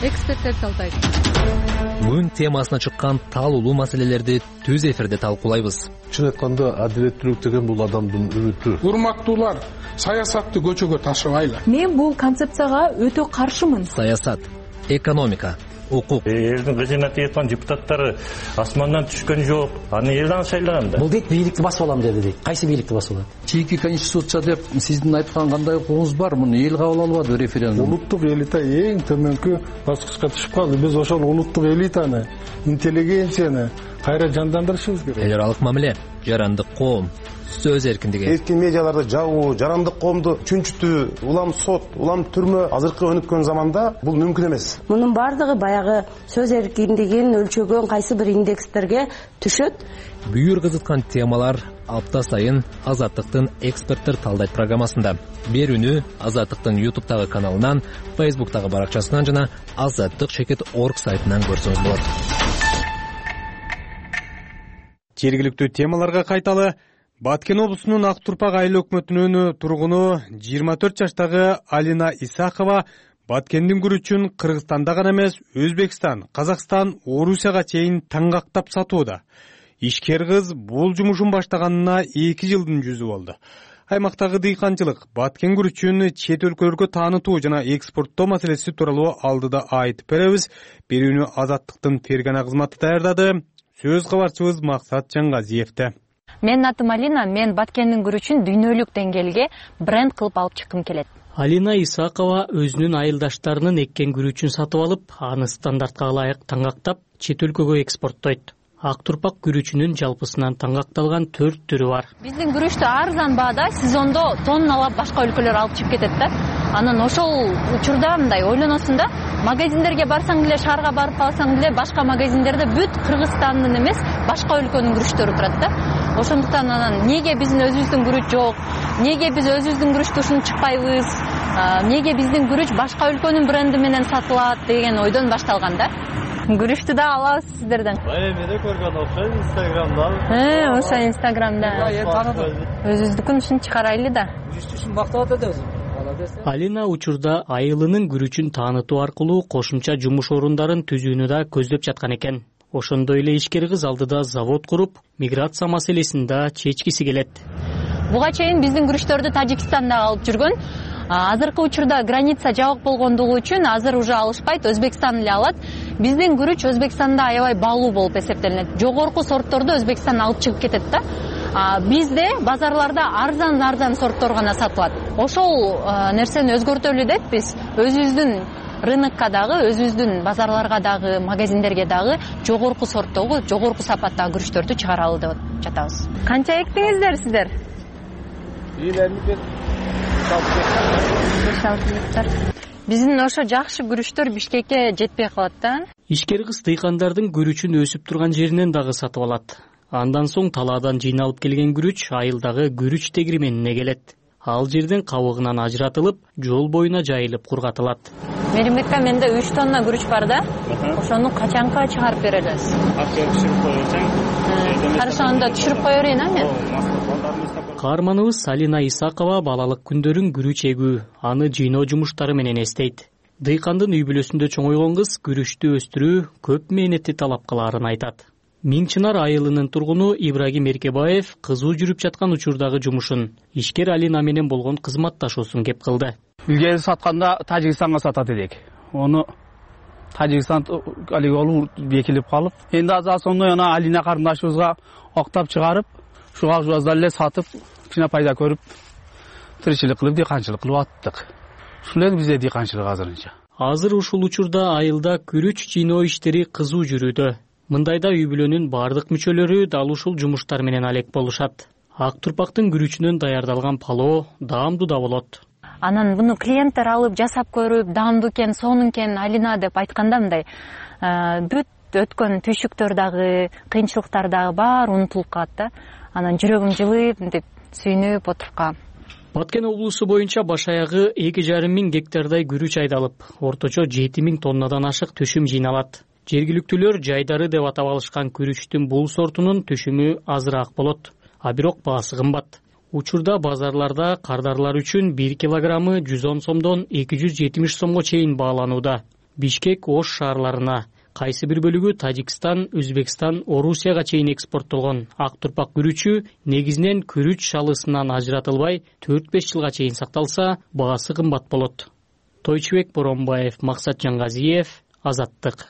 Күн темасына чыккан талуулуу маселелерди түз эфирде талкуулайбыз. Чын айтканда, адилеттүүлүк деген бул адамдын үмүтү. Урматтуулар, саясатты көчөгө ташыбайлы. Мен бул концепцияга өтө каршымын. Саясат, экономика, укук. Элдин кызмат эткан депутаттары асмандан түшкөн жок. Аны элден шайлаган да. Бул дейт бийликти басып алам деди дейт. Кайсы бийликти басып алат? Чийки конституция деп сиздин айткан кандай укугуңуз бар? Муну эл кабыл албады референдум. Улуттук элита эң төмөнкү баскычка түшүп калды. Биз ошол улуттук элитаны, интеллигенцияны кайра жандандырышыбыз керек. Эл аралык мамиле, жарандык коом, сөз эркиндиги. Эркин медиаларды жабуу, жарандык коомду чүнчүтүү, улам сот, улам түрмө азыркы өнүккөн заманда бул мүмкүн эмес. Мунун бардыгы баягы сөз эркиндигин өлчөгөн кайсы бир индекстерге түшөт. Бүйүр кызыткан темалар апта сайын Азаттыктын эксперттер талдайт программасында. Берүүнү Азаттыктын YouTube'тагы каналынан, Facebook'тагы баракчасынан жана azattik.org сайтынан көрсөңүз болот. Жергиликтүү темаларга кайталы. Баткен облусунун Ак Турпак айыл өкмөтүнүн тургуну 24 жаштагы Алина Исакова Баткендин күрүчүн Кыргызстанда гана эмес, Өзбекстан, Казакстан, Орусияга чейин таңгактап сатууда. Ишкер кыз бул жумушун баштаганына 2 жылдын жүзү болду. Аймактагы дыйканчылык, Баткен күрүчүн чет өлкөлөргө таанытуу жана экспорттоо маселеси тууралуу алдыда айтып беребиз. Берүүнү Азаттыктын Фергана кызматы даярдады. Сөз кабарчыбыз Максат Жаңгазиевде. Менин атым Алина, мен Баткендин күрүчүн дүйнөлүк деңгээлге бренд кылып алып чыккым келет. Алина Исакова өзүнүн айылдаштарынын эккен күрүчүн сатып алып, аны стандартка ылайык таңгактап, чет өлкөгө экспорттойт. Ак Турпак күрүчүнүн жалпысынан таңгакталган 4 түрү бар. Биздин күрүчтү арзан баада сезондо тонналап башка өлкөлөр алып чыгып кетет да. Анан ошол учурда мындай ойлоносуң да, магазиндерге барсаң деле, шаарга барып калсаң деле, башка магазиндерде бүт Кыргызстандын эмес, башка өлкөнүн күрүчтөрү турат да. Ошондуктан анан неге биздин өзүбүздүн күрүч жок? Неге биз өзүбүздүн күрүч тушунуп чыкпайбыз? Неге биздин күрүч башка өлкөнүн бренди менен сатылат деген ойдон башталган да. Күрүчтү да алабыз сиздерден. Эмеде көргөн окшойт Инстаграмда. Ошо Инстаграмда. Өзүбүздүкүн ушун чыгарайлы да. Күрүчтү мактап атат өзү. Алина учурда айылынын күрүчүн таанытуу аркылуу кошумча жумуш орундарын түзүүнү да көздөп жаткан экен. Ошондой эле ишкер кыз алдыда завод куруп, миграция маселесин да чечкиси келет. Буга чейин биздин күрүчтөрдү Тажикстанда алып жүргөн. Азыркы учурда граница жабык болгондугу үчүн азыр уже алышпайт, Өзбекстан эле алат. Биздин күрүч Өзбекстанда аябай баалуу болуп эсептелинет. Жогорку сортторду Өзбекстан алып чыгып кетет да. Бизде базарларда арзан сорттор гана сатылат. ошол нерсени өзгөртөлү деп биз өзүбүздүн рынокко дагы, өзүбүздүн базарларга дагы, магазиндерге дагы жогорку сорттогу, жогорку сапаттагы күрүчтөрдү чыгаралы деп жатабыз. Канча эктиңиздер сиздер? 50 гектар. Биздин ошо жакшы күрүчтөр Бишкекке жетпей калат да. Ишкер кыз дыйкандардын күрүчүн өсүп турган жеринен дагы сатып алат. Андан соң талаадан жыйналып келген күрүч айылдагы күрүч тегирименине келет. Ал жерден кабыгынан ажыратылып, жол боюна жайылып кургатылат. Меримбекка менде 3 тонна күрүч бар да. Ошону качанка чыгарып бере аласыз? Акча түшүрүп коюрсаң. Каршы анда түшүрүп кое берейин мен. Каарманыбыз Алина Исакова балалык күндөрүн күрүч эгүү, аны жыйноо жумуштары менен эстейт. Дыйкандын үй бүлөсүндө чоңойгон кыз күрүчтү өстүрүү көп мээнетти талап кылаарын айтат. Миңчынар айылынын тургуну Ибрагим Эркебаев кызуу жүрүп жаткан учурдагы жумушун ишкер Алина менен болгон кызматташуусун кеп кылды. Илгери сатканда Тажикстанга сатат элек. Ону Тажикстан алиги олуу бекилип калып, энди аздан соң ана Алина карындашыбызга октап чыгарып, шуга жуаздан эле сатып, кичине пайда көрүп, тиричилик кылып, дыйканчылык кылып аттык. Ушул эле бизде дыйканчылык азырынча. Азыр ушул учурда айылда күрүч жыйноо иштери кызуу жүрүүдө. Мындайда үй бүлөнүн бардык мүчөлөрү дал ушул жумуштар менен алек болушат. Ак турпактын күрүчүнөн даярдалган палоо даамдуу да болот. Анан буну клиенттер алып жасап көрүп, даамдуу экен, сонун экен Алина деп айтканда мындай бүт өткөн түйшүктөр дагы, кыйынчылыктар дагы баары унутулуп калат да. Анан жүрөгүм жылып, мынтип сүйүнүп отуруп калам. Баткен облусу боюнча баш аягы 2,5 миң гектардай күрүч айдалып, орточо 7 миң тоннадан ашык түшүм жыйналат. Жергиликтүүлөр жайдары деп атап алышкан күрүчтүн бул сортунун түшүмү азыраак болот, а бирок баасы кымбат. Учурда базарларда кардарлар үчүн 1 килограммы 110 сомдон 270 сомго чейин бааланууда. Бишкек, Ош шаарларына, кайсы бир бөлүгү Тажикстан, Өзбекстан, Орусияга чейин экспорттолгон ак турпак күрүчү негизинен күрүч шалысынан ажыратылбай 4-5 жылга чейин сакталса, баасы кымбат болот. Тойчубек Боронбаев, Максат Жангазиев, Азаттык.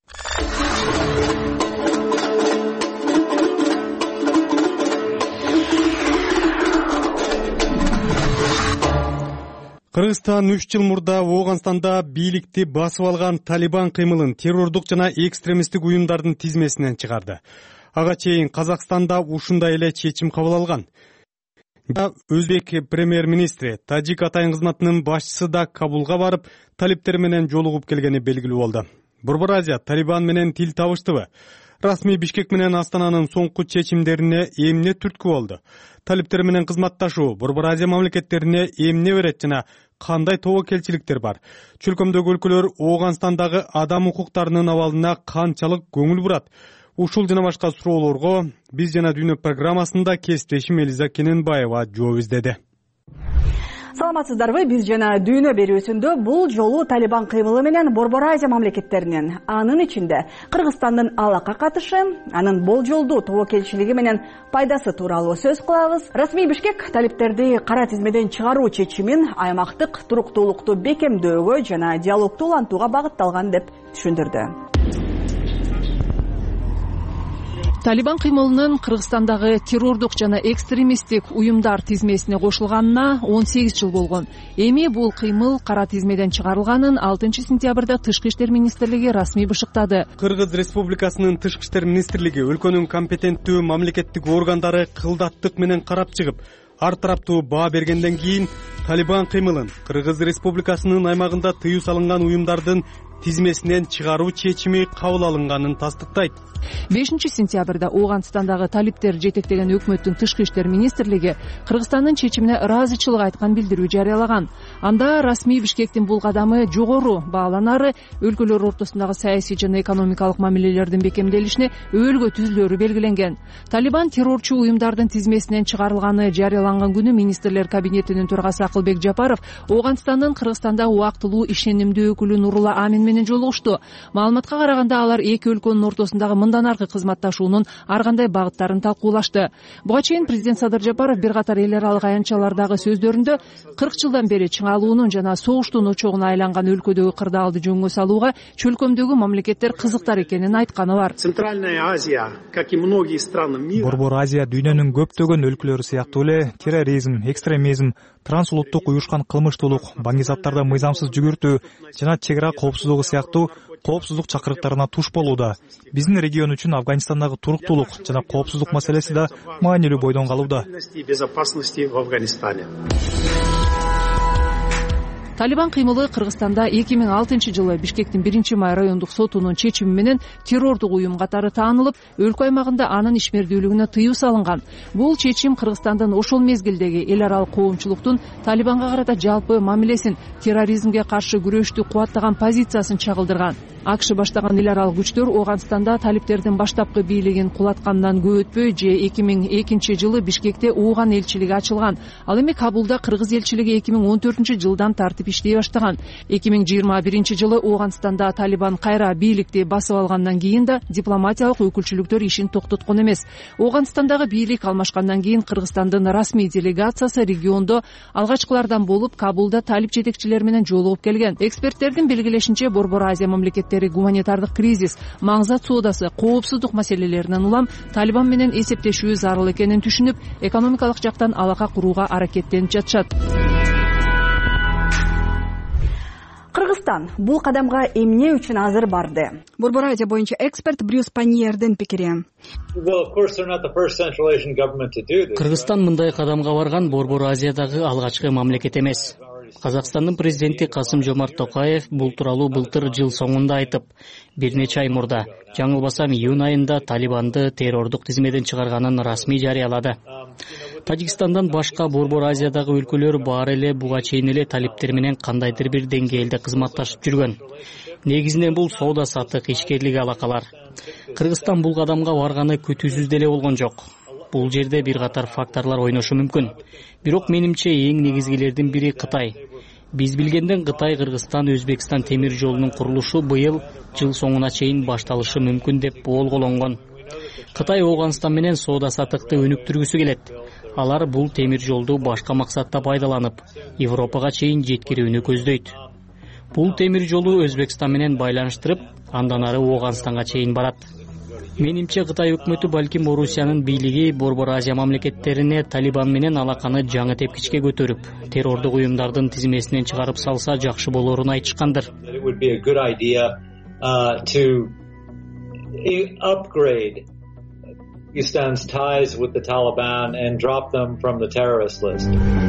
Кыргызстан 3 жыл мурда Ооганстанда бийликти басып алган Талибан кыймылын террордук жана экстремисттик уюмдардын тизмесинен чыгарды. Ага чейин Казакстанда ушундай эле чечим кабыл алган. Өзбек премьер-министри Тажик атайын кызматынын башчысы да Кабулга барып, талиптер менен жолугуп келгени белгилүү болду. Борбор Азия Талибан менен тил табыштыбы? Расмий Бишкек менен Астананын соңку чечимдерине эмне түрткү болду? Талиптер менен кызматташуу Борбор Азия мамлекеттерине эмне берет жана кандай тобокелчиликтер бар? Чөлкөмдөгү өлкөлөр Ооганстандагы адам укуктарынын абалына канчалык көңүл бурат? Ушул жана башка суроолорго биз жана Дүйнө программасында кесиптешим Элиза Кененбаева жооп издеди. Саламатсыздарбы, биз жана Дүйнө берүүсүндө бул жолу Талибан кыймылы менен Борбор Азия мамлекеттеринин, анын ичинде Кыргызстандын алакка катышы, анын болжолдуу тобокелчилиги менен пайдасы тууралуу сөз кылабыз. Расмий Бишкек талиптерди кара тизмеден чыгаруу чечимин аймактык туруктуулукту бекемдөөгө жана диалогду улантууга багытталган деп түшүндүрдү. Талибан кыймылынын Кыргызстандагы террордук жана экстремисттик уюмдар тизмесине кошулганына 18 жыл болгон. Эми бул кыймыл кара тизмеден чыгарылганын 6 сентябрда Тышкы иштер министрлиги расмий бышыктады. Кыргыз Республикасынын Тышкы иштер министрлиги өлкөнүн компетенттүү мамлекеттик органдары кылдаттык менен карап чыгып, ар тараптуу баа бергенден кийин Талибан кыймылын Кыргыз Республикасынын аймагында тыюу салынган уюмдардын тизмесинен чыгаруу чечими кабыл алынганын тастыктайт. 5 сентябрда Ооганстандагы талиптер жетектеген өкмөттүн Тышкы иштер министрлиги Кыргызстандын чечимине ыраазычылык айткан билдирүү жарыялаган. Анда расмий Бишкектин бул кадамы жогору бааланары, өлкөлөр ортосундагы саясий жана экономикалык мамилелердин бекемделишине өөлгө түзүлөрү белгиленген. Талибан террорчу уюмдардын тизмесинен чыгарылганы жарыяланган күнү министрлер кабинетинин төрагасы Акылбек Жапаров Ооганстандын Кыргызстанда убактылуу ишенимдүү өкүлү Нурула Амин менен жолугушту. Маалыматка караганда алар эки өлкөнүн ортосундагы мындан аркы кызматташуунун ар кандай багыттарын талкуулашты. Буга чейин президент Садыр Жапаров бир катар эл аралык аянтчалардагы сөздөрүндө 40 жылдан бери чыңалуунун жана согуштун очогуна айланган өлкөдөгү кырдаалды жөнгө салууга чөлкөмдөгү мамлекеттер кызыктар экенин айтканы бар. Центральная Азия, как и многие страны мира. Борбор Азия дүйнөнүн көптөгөн өлкөлөрү сыяктуу эле терроризм, экстремизм, трансулуттук уюшкан кылмыштуулук, баңгизаттарды мыйзамсыз жүгүртүү жана чек ара коопсуздугу сыяктуу коопсуздук чакырыктарына туш болууда. Биздин регион үчүн Афганистандагы туруктуулук жана коопсуздук маселеси да маанилүү бойдон калууда. Талибан кыймылы Кыргызстанда 2006-жылы Бишкектин 1-май райондук сотунун чечими менен террордук уюм катары таанылып, өлкө аймагында анын ишмердүүлүгүнө тыюу салынган. Бул чечим Кыргызстандын ошол мезгилдеги эл аралык коомчулуктун Талибанга карата жалпы мамилесин, терроризмге каршы күрөштү кубаттаган позициясын чагылдырган. АКШ баштаган эл аралык күчтөр Ооганстанда талиптердин баштапкы бийлигин кулаткандан көп өтпөй, же 2002-жылы Бишкекте Ооган элчилиги ачылган. Ал эми Кабулда Кыргыз элчилиги 2014-жылдан тартып иштей баштаган. 2021-жылы Ооганстанда Талибан кайра бийликти басып алгандан кийин да дипломатиялык өкүлчүлүктөр ишин токтоткон эмес. Ооганстандагы бийлик алмашкандан кийин Кыргызстандын расмий делегациясы региондо алгачкылардан болуп Кабулда талип жетекчилери менен жолугуп келген. Эксперттердин белгилешинче, Борбор Азия мамлекеттери гуманитардык кризис, маңзат соодасы, коопсуздук маселелеринен улам Талибан менен эсептешүү зарыл экенин түшүнүп, экономикалык жактан алака курууга аракеттенип жатышат. Кыргызстан бул кадамга эмне үчүн азыр барды? Борбор Азия боюнча эксперт Брюс Паньердин пикири. Кыргызстан мындай кадамга барган Борбор Азиядагы алгачкы мамлекет эмес. Казакстандын президенти Касым-Жомарт Токаев бул тууралуу былтыр жыл соңунда айтып, бир нече ай мурда, жаңылбасам июнь айында Талибанды террордук тизмеден чыгарганын расмий жарыялады. Тажикстандан башка Борбор Азиядагы өлкөлөр баары эле буга чейин эле талиптер менен кандайдыр бир деңгээлде кызматташып жүргөн. Негизинен бул соода саттык, ишкерлик алакалар. Кыргызстан бул кадамга барганы күтүүсүз деле болгон жок. Бул жерде бир катар факторлор ойношу мүмкүн. Бирок менимче эң негизгилердин бири Кытай. Биз билгенден Кытай Кыргызстан Өзбекстан темир жолунун курулушу быйыл жыл соңуна чейин башталышы мүмкүн деп болголонгон. Кытай Ооганстан менен соода саттыкты өнүктүргүсү келет. Алар бул темир жолду башка максатта пайдаланып, Европага чейин жеткирүүнү көздөйт. Бул темир жолу Өзбекстан менен байланыштырып, андан ары Ооганстанга чейин барат. Менимче Кытай өкмөтү балким Орусиянын бийлиги Борбор Азия мамлекеттерине Талибан менен алаканы жаңы тепкичке көтөрүп, террордук уюмдардын тизмесинен чыгарып салса жакшы болорун айтышкандыр. Pakistan's ties with the Taliban and drop them from the terrorist list.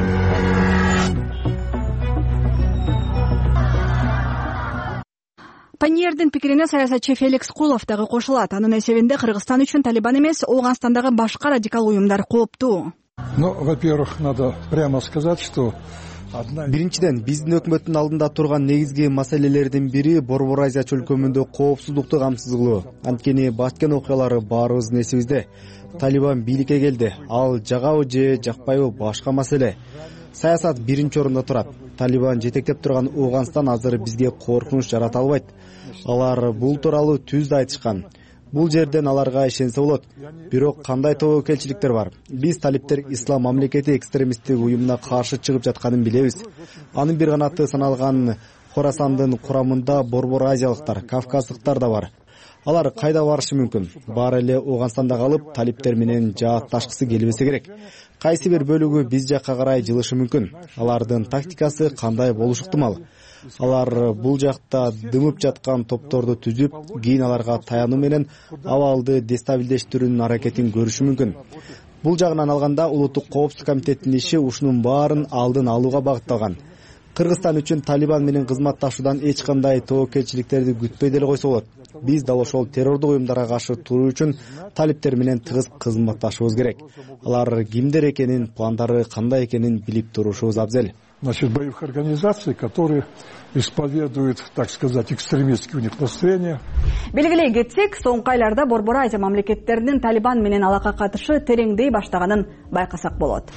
Паньердин пикирине саясатчы Феликс Кулов дагы кошулат. Анын эсебинде Кыргызстан үчүн Талибан эмес, Ооганстандагы башка радикал уюмдар кооптуу. Во-первых, надо прямо сказать, что биринчиден, биздин өкмөттүн алдында турган негизги маселелердин бири Борбор Азия чөлкөмүндө коопсуздукту камсыз кылуу. Анткени баткен окуялары баарыбыздын эсибизде. Талибан бийликке келди. Ал жагабы же жакпайбы башка маселе. Саясат биринчи орунда турат. Талибан жетектеп турган Ооганстан азыр бизге коркунуч жарата албайт. Алар бул тууралуу түз да айтышкан. Бул жерден аларга ишенсе болот. Бирок кандай тобокелчиликтер бар? Биз талиптер ислам мамлекети экстремисттик уюмуна каршы чыгып жатканын билебиз. Анын бир канаты саналган Хорасандын курамында Борбор Азиялыктар, Кавказдыктар да бар. Алар кайда барышы мүмкүн? Баары эле Ооганстанда калып, талиптер менен жаатташкысы келбесе керек. Кайсы бир бөлүгү биз жакка карай жылышы мүмкүн. Алардын тактикасы кандай болушу ыктымал? Алар бул жакта дымып жаткан топторду түзүп, кийин аларга таянуу менен абалды дестабилдештирүүнүн аракетин көрүшү мүмкүн. Бул жагынан алганда улуттук коопсуздук комитетинин иши ушунун баарын алдын алууга багытталган. Кыргызстан үчүн Талибан менен кызматташуудан эч кандай тобокелчиликтерди күтпөй деле койсо болот. Биз дал ошол террордук уюмдарга каршы туруу үчүн талиптер менен тыгыз кызматташыбыз керек. Алар кимдер экенин, пландары кандай экенин билип турушубуз абзел. Значит, боевых организаций, которые исповедуют, так сказать, экстремистские у них настроения. Белгилей кетсек, соңку айларда Борбор Азия мамлекеттеринин Талибан менен алака катышы тереңдей баштаганын байкасак болот.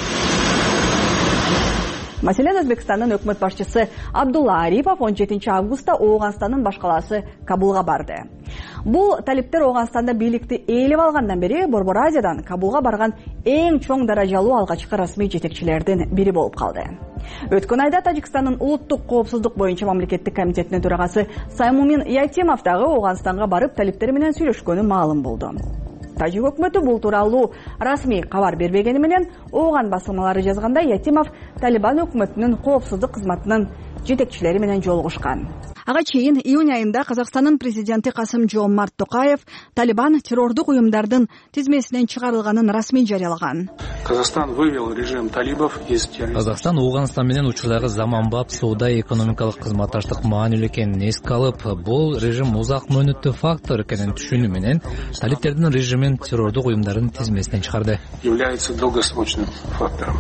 Маселен, Өзбекстандын өкмөт башчысы Абдулла Арипов 17 августта Ооганстандын баш калаасы Кабулга барды. Бул талиптер Ооганстанда бийликти ээлеп алгандан бери Борбор Азиядан Кабулга барган эң чоң даражалуу алгачкы расмий жетекчилердин бири болуп калды. Өткөн айда Тажикстандын улуттук коопсуздук боюнча мамлекеттик комитетинин төрагасы Саймумин Ятимов дагы Ооганстанга барып талиптер менен сүйлөшкөнү маалым болду. Тажик өкмөтү бул тууралуу расмий кабар бербегени менен ооган басылмалары жазгандай Ятимов Талибан өкмөтүнүн коопсуздук кызматынын жетекчилери менен жолугушкан. Ага чейин июнь айында Казакстандын президенти Касым-Жомарт Токаев Талибан террордук уюмдардын тизмесинен чыгарылганын расмий жарыялаган. Казахстан вывел режим талибов из терроризма. Казакстан Ооганстан менен учурдагы заманбап соода-экономикалык кызматташтык маанилүү экенин эске алып, бул режим узак мөөнөттүү фактор экенин түшүнүү менен талибтердин режимин террордук уюмдардын тизмесинен чыгарды. Является долгосрочным фактором.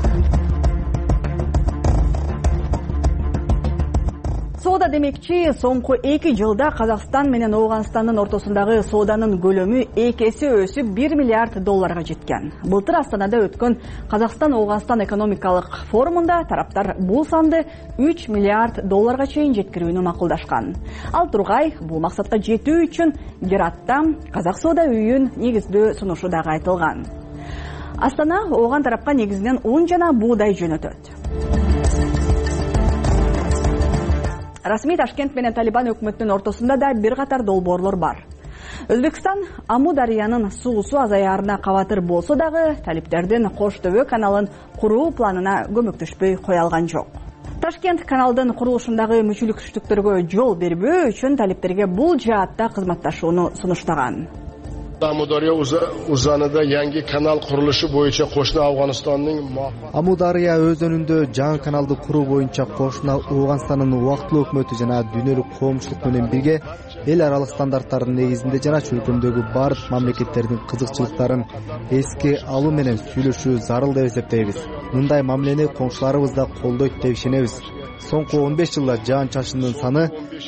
Соода демекчи, соңку 2 жылда Казакстан менен Ооганстандын ортосундагы сооданын көлөмү 2 эсе өсүп $1 миллиард жеткен. Былтыр Астанада өткөн Казакстан-Ооганстан экономикалык форумунда тараптар бул санды $3 миллиард чейин жеткирүүнү макулдашкан. Ал тургай бул максатка жетүү үчүн Гератта Казак соода үйүн негиздөө сунушу дагы айтылган. Астана Ооган тарапка негизинен un жана буудай жөнөтөт. Расмий Ташкент менен Талибан өкмөтүнүн ортосунда да бир катар долбоорлор бар. Өзбекстан Аму дарыянын суусу азаярына кабатыр болсо дагы талиптердин Кош төбө каналын куруу планына көмөктөшпөй кое алган жок. Ташкент каналдын курулушундагы мүчүлүктүүлүктөргө жол бербөө үчүн талиптерге бул жаатта кызматташууну сунуштаган. Amudaryo uzanıda yangi kanal kuruluşu boyunca koşna Afganistan'ın Amudarya özönündө жаңы каналды куруу боюнча кошуна Ооганстандын убактылуу өкмөтү жана дүйнөлүк коомчулук менен бирге эл аралык стандарттардын негизинде жана чөлкөмдөгү бардык мамлекеттердин кызыкчылыктарын эске алуу менен сүйлөшүү зарыл деп эсептейбиз. Мындай мамилени коңшуларыбыз да колдойт деп ишенебиз. Соңку 15 жылда жаан-чачындын саны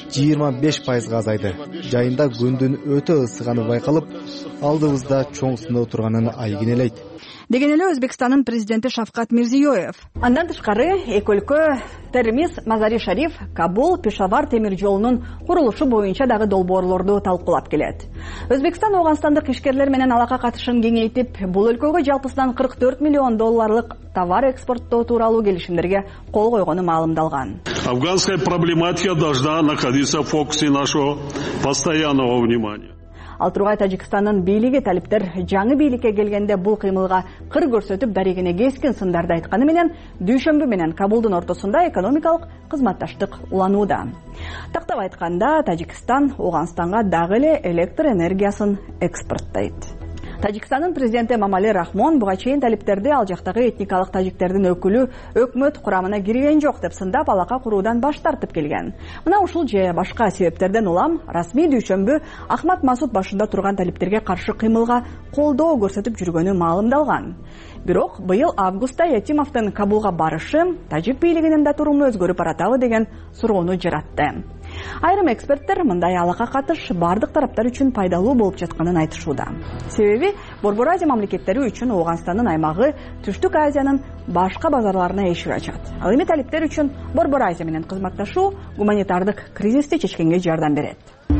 25% азайды. Жайында күндүн өтө ысыганы байкалып, алдыбызда чоң сыноо турганын айгинелейт. Деген эле Өзбекстандын президенти Шавкат Мирзиёев. Андан тышкары эки өлкө Термиз, Мазари-Шариф, Кабул, Пешавар темир жолунун курулушу боюнча дагы долбоорлорду талкуулап келет. Өзбекстан Ооганстандык ишкерлер менен алака катышын кеңейтип, бул өлкөгө жалпысынан $44 миллион товар экспорттоо тууралуу келишимдерге кол койгону маалымдалган. Афганская проблематика должна находиться в фокусе нашего постоянного внимания. Ал тургай Тажикстандын бийлиги талиптер жаңы бийликке келгенде бул кыймылга кыр көрсөтүп дарегине кескин сындарды айтканы менен дүйшөмбү менен Кабулдун ортосунда экономикалык кызматташтык уланууда. Тактап айтканда Тажикстан Ооганстанга дагы эле электр энергиясын экспорттойт. Тажикстандын президенти Мамали Рахмон буга чейин талиптерди ал жактагы этникалык тажиктердин өкүлү өкмөт курамына кирген жок деп сындап алака куруудан баш тартып келген. Мына ушул же башка себептерден улам расмий дүйшөмбү Ахмад Масуд башында турган талиптерге каршы кыймылга колдоо көрсөтүп жүргөнү маалымдалган. Бирок быйыл августта Ятимовдун Кабулга барышы тажик бийлигинин да туруму өзгөрүп баратабы деген суроону жаратты. Айрым эксперттер мындай алака катыш бардык тараптар үчүн пайдалуу болуп жатканын айтышууда. Себеби Борбор Азия мамлекеттери үчүн Ооганстандын аймагы Түштүк Азиянын башка базарларына эшик ачат. Ал эми талиптер үчүн Борбор Азия менен кызматташуу гуманитардык кризисти чечкенге жардам берет.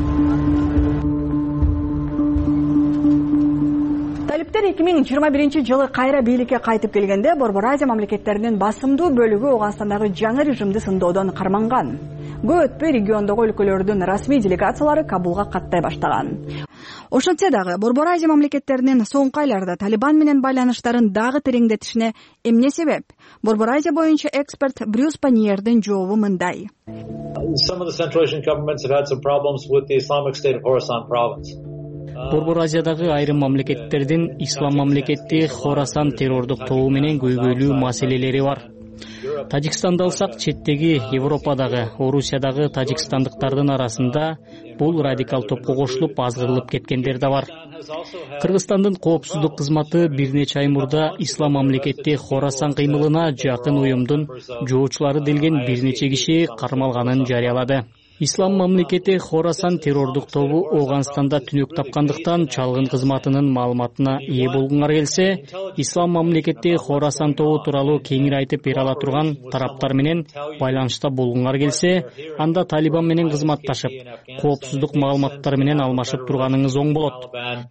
Талиптер 2021 жылы кайра бийликке кайтып келгенде Борбор Азия мамлекеттеринин басымдуу бөлүгү Ооганстандагы жаңы режимди сындоодон карманган. Көп өтпөй региондогу өлкөлөрдүн расмий делегациялары Кабулга каттай баштаган. Ошентсе дагы Борбор Азия мамлекеттеринин соңку айларда Талибан менен байланыштарын дагы тереңдетишине эмне себеп? Борбор Азия боюнча эксперт Брюс Паниердин жообу мындай. Some of the Central Asian governments have had some problems with the Islamic State of Khorasan province. Борбор Азиядагы айрым мамлекеттердин ислам мамлекети Хорасан террордук тобу менен көйгөйлүү маселелери бар. Тажикстанды алсак, четтеги Европадагы, Орусиядагы тажикстандыктардын арасында бул радикал топко кошулуп азгырылып кеткендер да бар. Кыргызстандын коопсуздук кызматы бир нече ай мурда ислам мамлекети Хорасан кыймылына жакын уюмдун жоочулары делген бир нече киши кармалганын жарыялады. Ислам мамлекети Хорасан террордук тобу Ооганстанда түнөк тапкандыктан чалгын кызматынын маалыматына ээ болгуңар келсе, Ислам мамлекети Хорасан тобу тууралуу кеңири айтып бере ала турган тараптар менен байланышта болгуңар келсе, анда Талибан менен кызматташып, коопсуздук маалыматтар менен алмашып турганыңыз оң болот.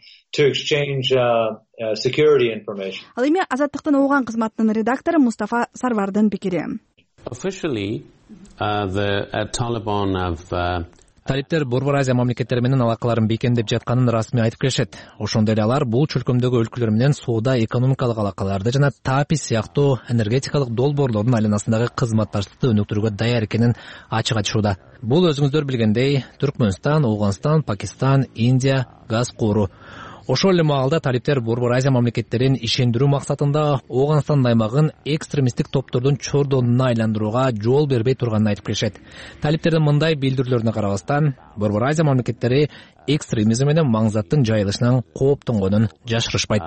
Ал эми Азаттыктын Ооган кызматынын редактору Мустафа Сарвардын пикири. Officially, the Taliban have Талиптер Борбор Азия мамлекеттери менен алакаларын бекемдеп жатканын расмий айтып келишет. Ошондой эле алар бул чөлкөмдөгү өлкөлөр менен соода экономикалык алакаларды жана ТАПИС сыяктуу энергетикалык долбоорлордун айланасындагы кызматташтыкты өнүктүрүүгө даяр экенин ачык айтышууда. Бул өзүңүздөр билгендей Түркмөнстан, Ооганстан, Пакистан, Индия газ кууру. Ошол эле маалда талиптер Борбор Азия мамлекеттерин ишендирүү максатында Ооганстандын аймагын экстремисттик топтордун чордонуна айландырууга жол бербей турганын айтып келишет. Талиптердин мындай билдирүүлөрүнө карабастан, Борбор Азия мамлекеттери экстремизм менен маңзаттын жайылышынан кооптонгонун жашырышпайт.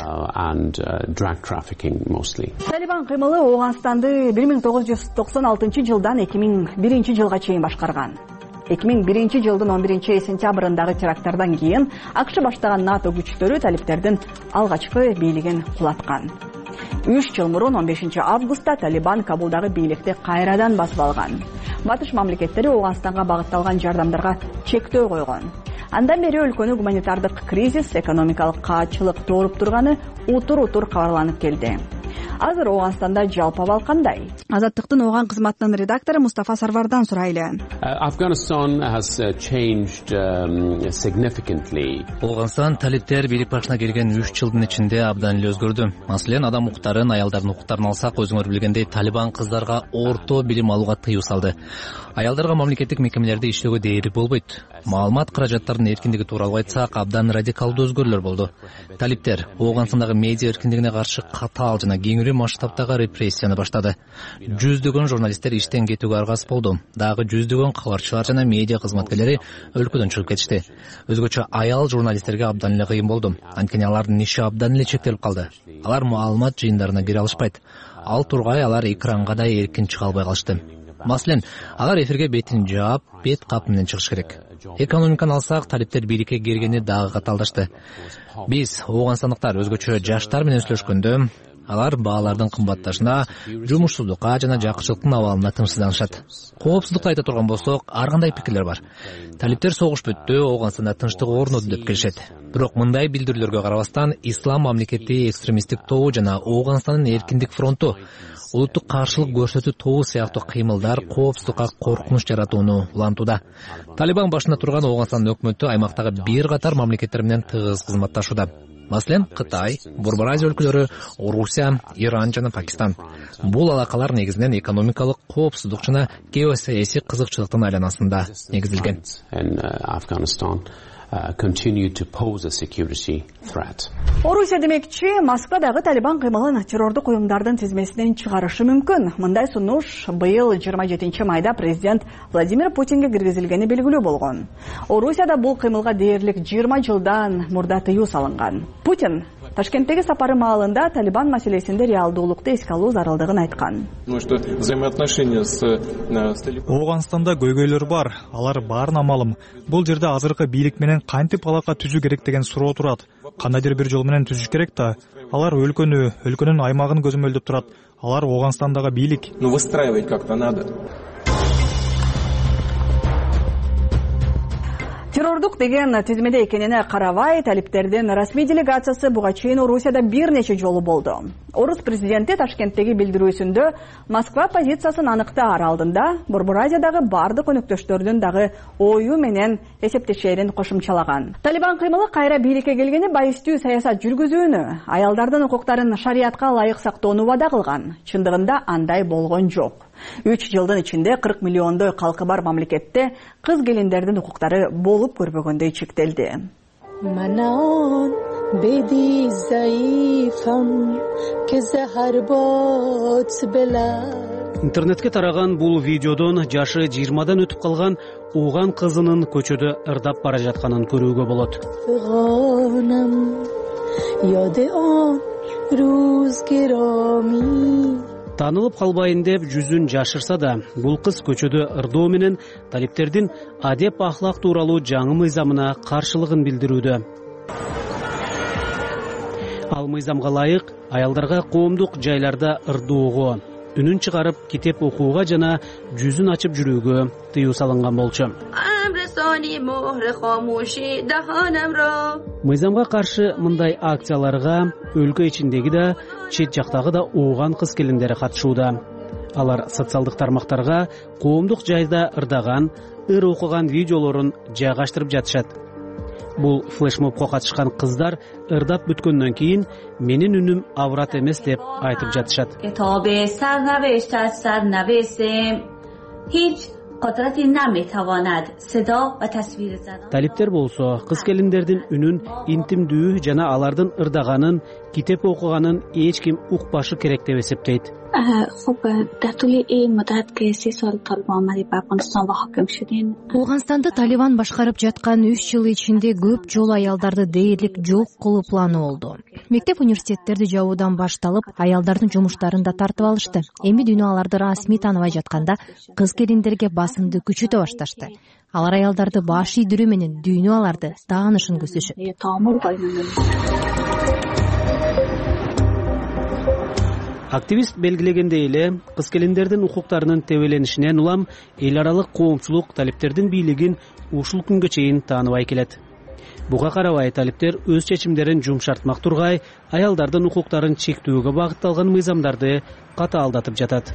Талибан кыймылы Ооганстанды 1996-жылдан 2001-жылга чейин башкарган. 2001 жылдын 11 сентябрындагы теракттардан кийин АКШ баштаган НАТО күчтөрү талиптердин алгачкы бийлигин кулаткан. 3 жыл мурун 15 августта Талибан Кабулдагы бийликти кайрадан басып алган. Батыш мамлекеттери Ооганстанга багытталган жардамдарга чектөө койгон. Андан бери өлкөнү гуманитардык кризис, экономикалык каатчылык тооруп турганы утур-утур кабарланып келди. Азыр Ооганстанда жалпы абал кандай? Азаттыктын Ооган кызматынын редактору Мустафа Сарвардан сурайлы. Ооганстан талиптер бийлик башына келген 3 жылдын ичинде абдан эле өзгөрдү. Маселен, адам укуктарын, аялдардын укуктарын алсак, өзүңөр билгендей, Талибан кыздарга орто билим алууга тыюу салды. Аялдарга мамлекеттик мекемелерде иштөөгө дээрлик болбойт. Маалымат каражаттарынын эркиндиги тууралуу айтсак, абдан радикалдуу өзгөрүүлөр болду. Талиптер Ооганстандагы медиа эркиндигине каршы катаал жана кеңирүү масштабтагы репрессияны баштады. Жүздөгөн журналисттер иштен кетүүгө аргасыз болду. Дагы жүздөгөн кабарчылар жана медиа кызматкерлери өлкөдөн чыгып кетишти. Өзгөчө аял журналисттерге абдан эле кыйын болду. Анткени алардын иши абдан эле чектелип калды. Алар маалымат жыйындарына кире алышпайт. Ал тургай алар экранга да эркин чыга албай калышты. Маселен, алар эфирге бетин жаап, бет кап менен чыгыш керек. Экономиканы алсак, талиптер бийликке киргени дагы катаалдашты. Биз ооганстандыктар өзгөчө жаштар менен сүйлөшкөндө, алар баалардын кымбатташына, жумушсуздукка жана жакшылыктын абалына тынчсызданышат. Коопсуздукту айта турган болсок, ар кандай пикирлер бар. Талиптер согуш бүттү, Ооганстанда тынчтык орноду деп келишет. Бирок мындай билдирүүлөргө карабастан, Ислам мамлекети экстремисттик тобу жана Ооганстандын эркиндик фронту улуттук каршылык көрсөтүү тобу сыяктуу кыймылдар коопсуздукка коркунуч жаратууну улантууда. Талибан башында турган Ооганстандын өкмөтү аймактагы бир катар мамлекеттер менен тыгыз кызматташууда. Маселен, Кытай, Борбор Азия өлкөлөрү, Орусия, Иран жана Пакистан. Бул алакалар негизинен экономикалык коопсуздук жана геосаясий кызыкчылыктын айланасында негизилген. Орусия демекчи, Москвадагы Талибан кыймылын террордук уюмдардын тизмесинен чыгарышы мүмкүн. Мындай сунуш быйыл 27 майда президент Владимир Путинге киргизилгени белгилүү болгон. Орусияда бул кыймылга дээрлик 20 жылдан мурда тыюу салынган. Путин Ташкенттеги сапары маалында Талибан маселесинде реалдуулукту эске алуу зарылдыгын айткан. Ооганстанда көйгөйлөр бар, алар баарын амалым. Бул жерде азыркы бийлик менен кантип алака түзүү керек деген суроо турат. Кандайдыр бир жол менен түзүш керек да. Алар өлкөнүн аймагын көзөмөлдөп турат. Алар Ооганстандагы бийлик. Выстраивать как-то надо. Террордук деген тизмеде экенине карабай, талиптердин расмий делегациясы буга чейин Орусияда бир нече жолу болду. Орус президенти Ташкенттеги билдирүүсүндө Москва позициясын аныктаар алдында Борбор Азиядагы бардык өнөктөштөрдүн дагы ою менен эсептешерин кошумчалаган. Талибан кыймылы кайра бийликке келгени байыстуу саясат жүргүзүүнү, аялдардын укуктарын шариятка ылайык сактоону вада кылган. Чындыгында андай болгон жок. 3 жылдын ичинде 40 миллиондой калкы бар мамлекетте кыз келиндердин укуктары болуп көрбөгөндөй чектелди. Интернетке тараган бул видеодон жашы 20дан өтүп калган Ооган кызынын көчөдө ырдап бара жатканын көрүүгө болот. Танылып калбайын деп жүзүн жашырса да, бул кыз көчөдө ырдоо менен талиптердин адеп ахлак тууралуу жаңы мыйзамына каршылыгын билдирүүдө. Ал мыйзамга ылайык аялдарга коомдук жайларда ырдоого, үнүн чыгарып китеп окууга жана жүзүн ачып жүрүүгө тыюу салынган болчу. Мыйзамга каршы мындай акцияларга өлкө ичиндеги да, чет жактагы да Ооган кыз келиндери катышууда. алар социалдык тармактарга коомдук жайда ырдаган, ыр окуган видеолорун жайгаштырып жатышат. Бул флешмобко катышкан кыздар ырдап бүткөндөн кийин менин үнүм аврат эмес деп айтып жатышат. Талиптер болсо кыз келиндердин үнүн интимдүү жана алардын ырдаганын, китеп окуганын эч ким укпашы керек деп эсептейт. Ооганстанды Талибан башкарып жаткан 3 жыл ичинде көп жолу аялдарды дээрлик жок кылуу планы болду. Мектеп университеттерди жабуудан башталып, аялдардын жумуштарын да тартып алышты. Эми дүйнө аларды расмий тааныбай жатканда кыз келиндерге басымды күчөтө башташты. Алар аялдарды баш ийдирүү менен дүйнө аларды таанышын көздөшөт. Активист белгилегендей эле, кыз келиндердин укуктарынын тебеленишинен улам эл аралык коомчулук талиптердин бийлигин ушул күнгө чейин тааныбай келет. Буга карабай талиптер өз чечимдерин жумшартмак тургай, аялдардын укуктарын чектөөгө багытталган мыйзамдарды катаалдатып жатат.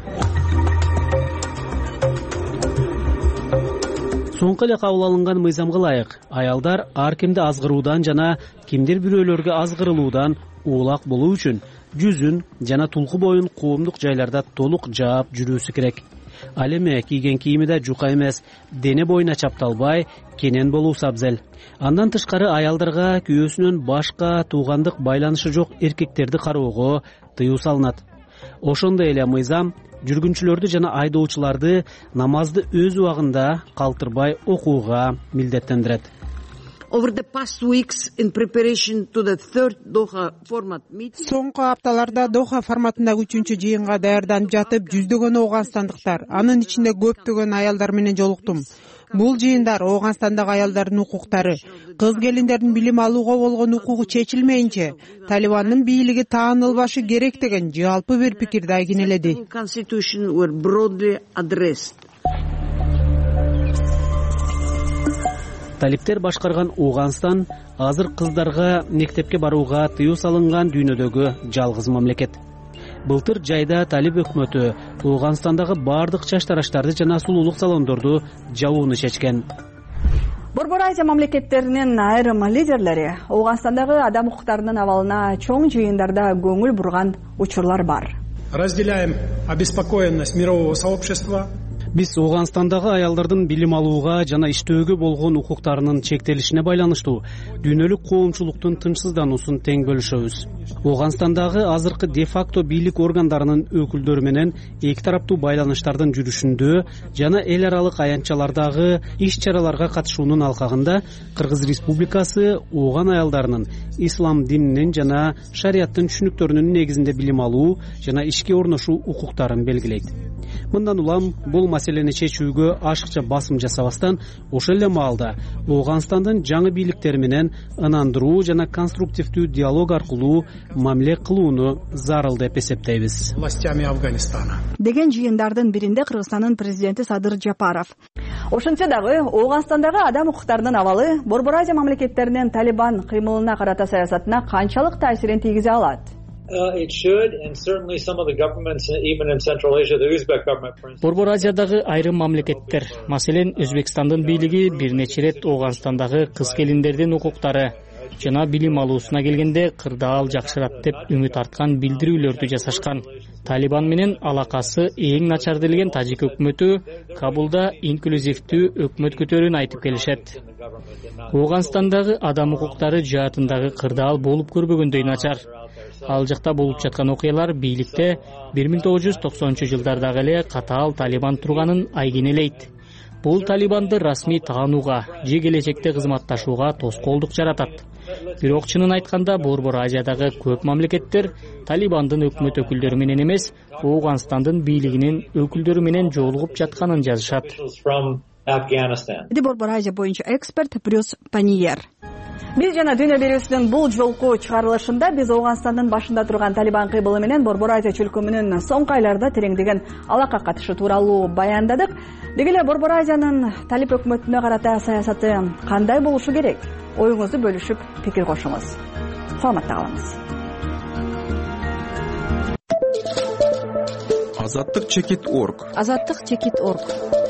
Соңку эле кабыл алынган мыйзамга ылайык, аялдар ар кимди азгыруудан жана кимдир бирөөлөргө азгырылуудан улак болуу үчүн жүзүн жана тулку боюн коомдук жайларда толук жаап жүрүүсү керек. Ал эми кийген кийими да жука эмес, дене боюна чапталбай, кенен болуусу абзел. Андан тышкары аялдарга күйөөсүнөн башка туугандык байланышы жок эркектерди кароого тыюу салынат. Ошондой эле мыйзам жүргүнчүлөрдү жана айдоочуларды намазды өз убагында калтырбай окууга милдеттендирет. Соңку апталарда Доха форматындагы 3-чү жыйынга даярданып жатып, жүздөгөн ооганстандыктар, анын ичинде көптөгөн аялдар менен жолуктум. Бул жыйындар Ооганстандагы аялдардын укуктары, кыз келиндердин билим алууга болгон укугу чечилмейинче Талибандын бийлиги таанылбашы керек деген жалпы бир пикирди айгинеледи. Талиптер башкарган Ооганстан азыр кыздарга мектепке барууга тыюу салынган дүйнөдөгү жалгыз мамлекет. Былтыр жайда Талиб өкмөтү Ооганстандагы бардык чач тараштарды жана сулуулук салондорду жабууну чечкен. Борбор Азия мамлекеттеринин айрым лидерлери Ооганстандагы адам укуктарынын абалына чоң жыйындарда көңүл бурган учурлар бар. Разделяем обеспокоенность мирового сообщества. Биз Ооганстандагы аялдардын билим алууга жана иштөөгө болгон укуктарынын чектелишине байланыштуу дүйнөлүк коомчулуктун тынчсыздануусун тең бөлүшөбүз. Ооганстандагы азыркы де-факто бийлик органдарынын өкүлдөрү менен эки тараптуу байланыштардын жүрүшүндө жана эл аралык аянтчалардагы иш-чараларга катышуунун алкагында Кыргыз Республикасы ооган аялдарынын ислам дининин жана шарияттын түшүнүктөрүнүн негизинде билим алуу жана ишке орношуу укуктарын белгилейт. Мындан улам бул маселени чечүүгө ашыкча басым жасабастан, ошол эле маалда Ооганстандын жаңы бийликтери менен ынандыруу жана конструктивдүү диалог аркылуу мамиле кылууну зарыл деп эсептейбиз. Властями Афганистана. Деген жыйындардын биринде Кыргызстандын президенти Садыр Жапаров. Ошентсе дагы Ооганстандагы адам укуктарынын абалы Борбор Азия мамлекеттеринин Талибан кыймылына карата саясатына канчалык таасирин тийгизе алат? It should, and certainly some of the governments, even in Central Asia, the Uzbek government, for instance. Борбор Азиядагы айрым мамлекеттер, маселен Өзбекстандын бийлиги бир нече рет Ооганстандагы кыз келиндердин укуктары жана билим алуусуна келгенде кырдаал жакшырат деп үмүт арткан билдирүүлөрдү жасашкан. Талибан менен алакасы эң начар делген Тажик өкмөтү Кабулда инклюзивдүү өкмөт көтөрүүнү айтып келишет. Ооганстандагы адам укуктары жаатындагы кырдаал болуп көрбөгөндөй начар. Ал жакта болуп жаткан окуялар бийликте 1990-жылдардагы эле катаал Талибан турганын айгинелейт. Бул Талибанды расмий таанууга же келечекте кызматташууга тоскоолдук жаратат. Бирок чынын айтканда Борбор Азиядагы көп мамлекеттер Талибандын өкмөт өкүлдөрү менен эмес, Ооганстандын бийлигинин өкүлдөрү менен жолугуп жатканын жазышат. Борбор Азия боюнча эксперт Брюс Паниер. Биз жана дүйнө берүүсүнүн бул жолку чыгарылышында биз Ооганстандын башында турган Талибан кыймылы менен Борбор Азия чөлкөмүнүн соңку айларда тереңдеген алака катышы тууралуу баяндадык. Деги эле Борбор Азиянын Талиб өкмөтүнө карата саясаты кандай болушу керек? Оюңузду бөлүшүп, пикир кошуңуз. Саламатта калыңыз. азаттык чекит орг. азаттык чекит орг.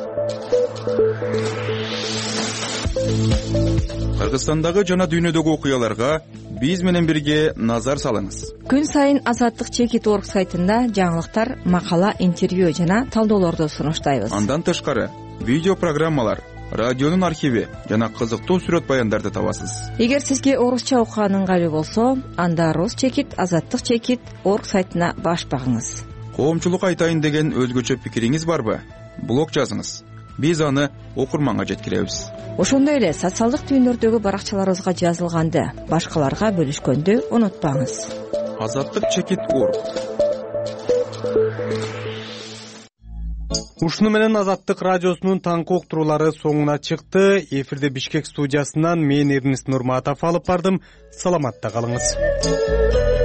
Кыргызстандагы жана дүйнөдөгү окуяларга биз менен бирге назар салыңыз. Күн сайын азаттык чекит орг сайтында жаңылыктар, макала, интервью жана талдоолорду сунуштайбыз. Андан тышкары видео программалар, радионун архиви жана кызыктуу сүрөт баяндарды табасыз. Эгер сизге орусча окуган ыңгайлуу болсо, анда рус чекит, азаттык чекит орг сайтына баш багыңыз. Коомчулукка айтайын деген өзгөчө пикириңиз барбы? Блог жазыңыз. Биз аны окурманга жеткиребиз. Ошондой эле социалдык түйүндөрдөгү баракчаларыбызга жазылганды башкаларга бөлүшкөндү унутпаңыз. Азаттык чекит орг. Ушуну менен Азаттык радиосунун таңкы уктуруулары соңуна чыкты. Эфирде Бишкек студиясынан мен Эрнест Нурматов алып бардым. Саламатта калыңыз.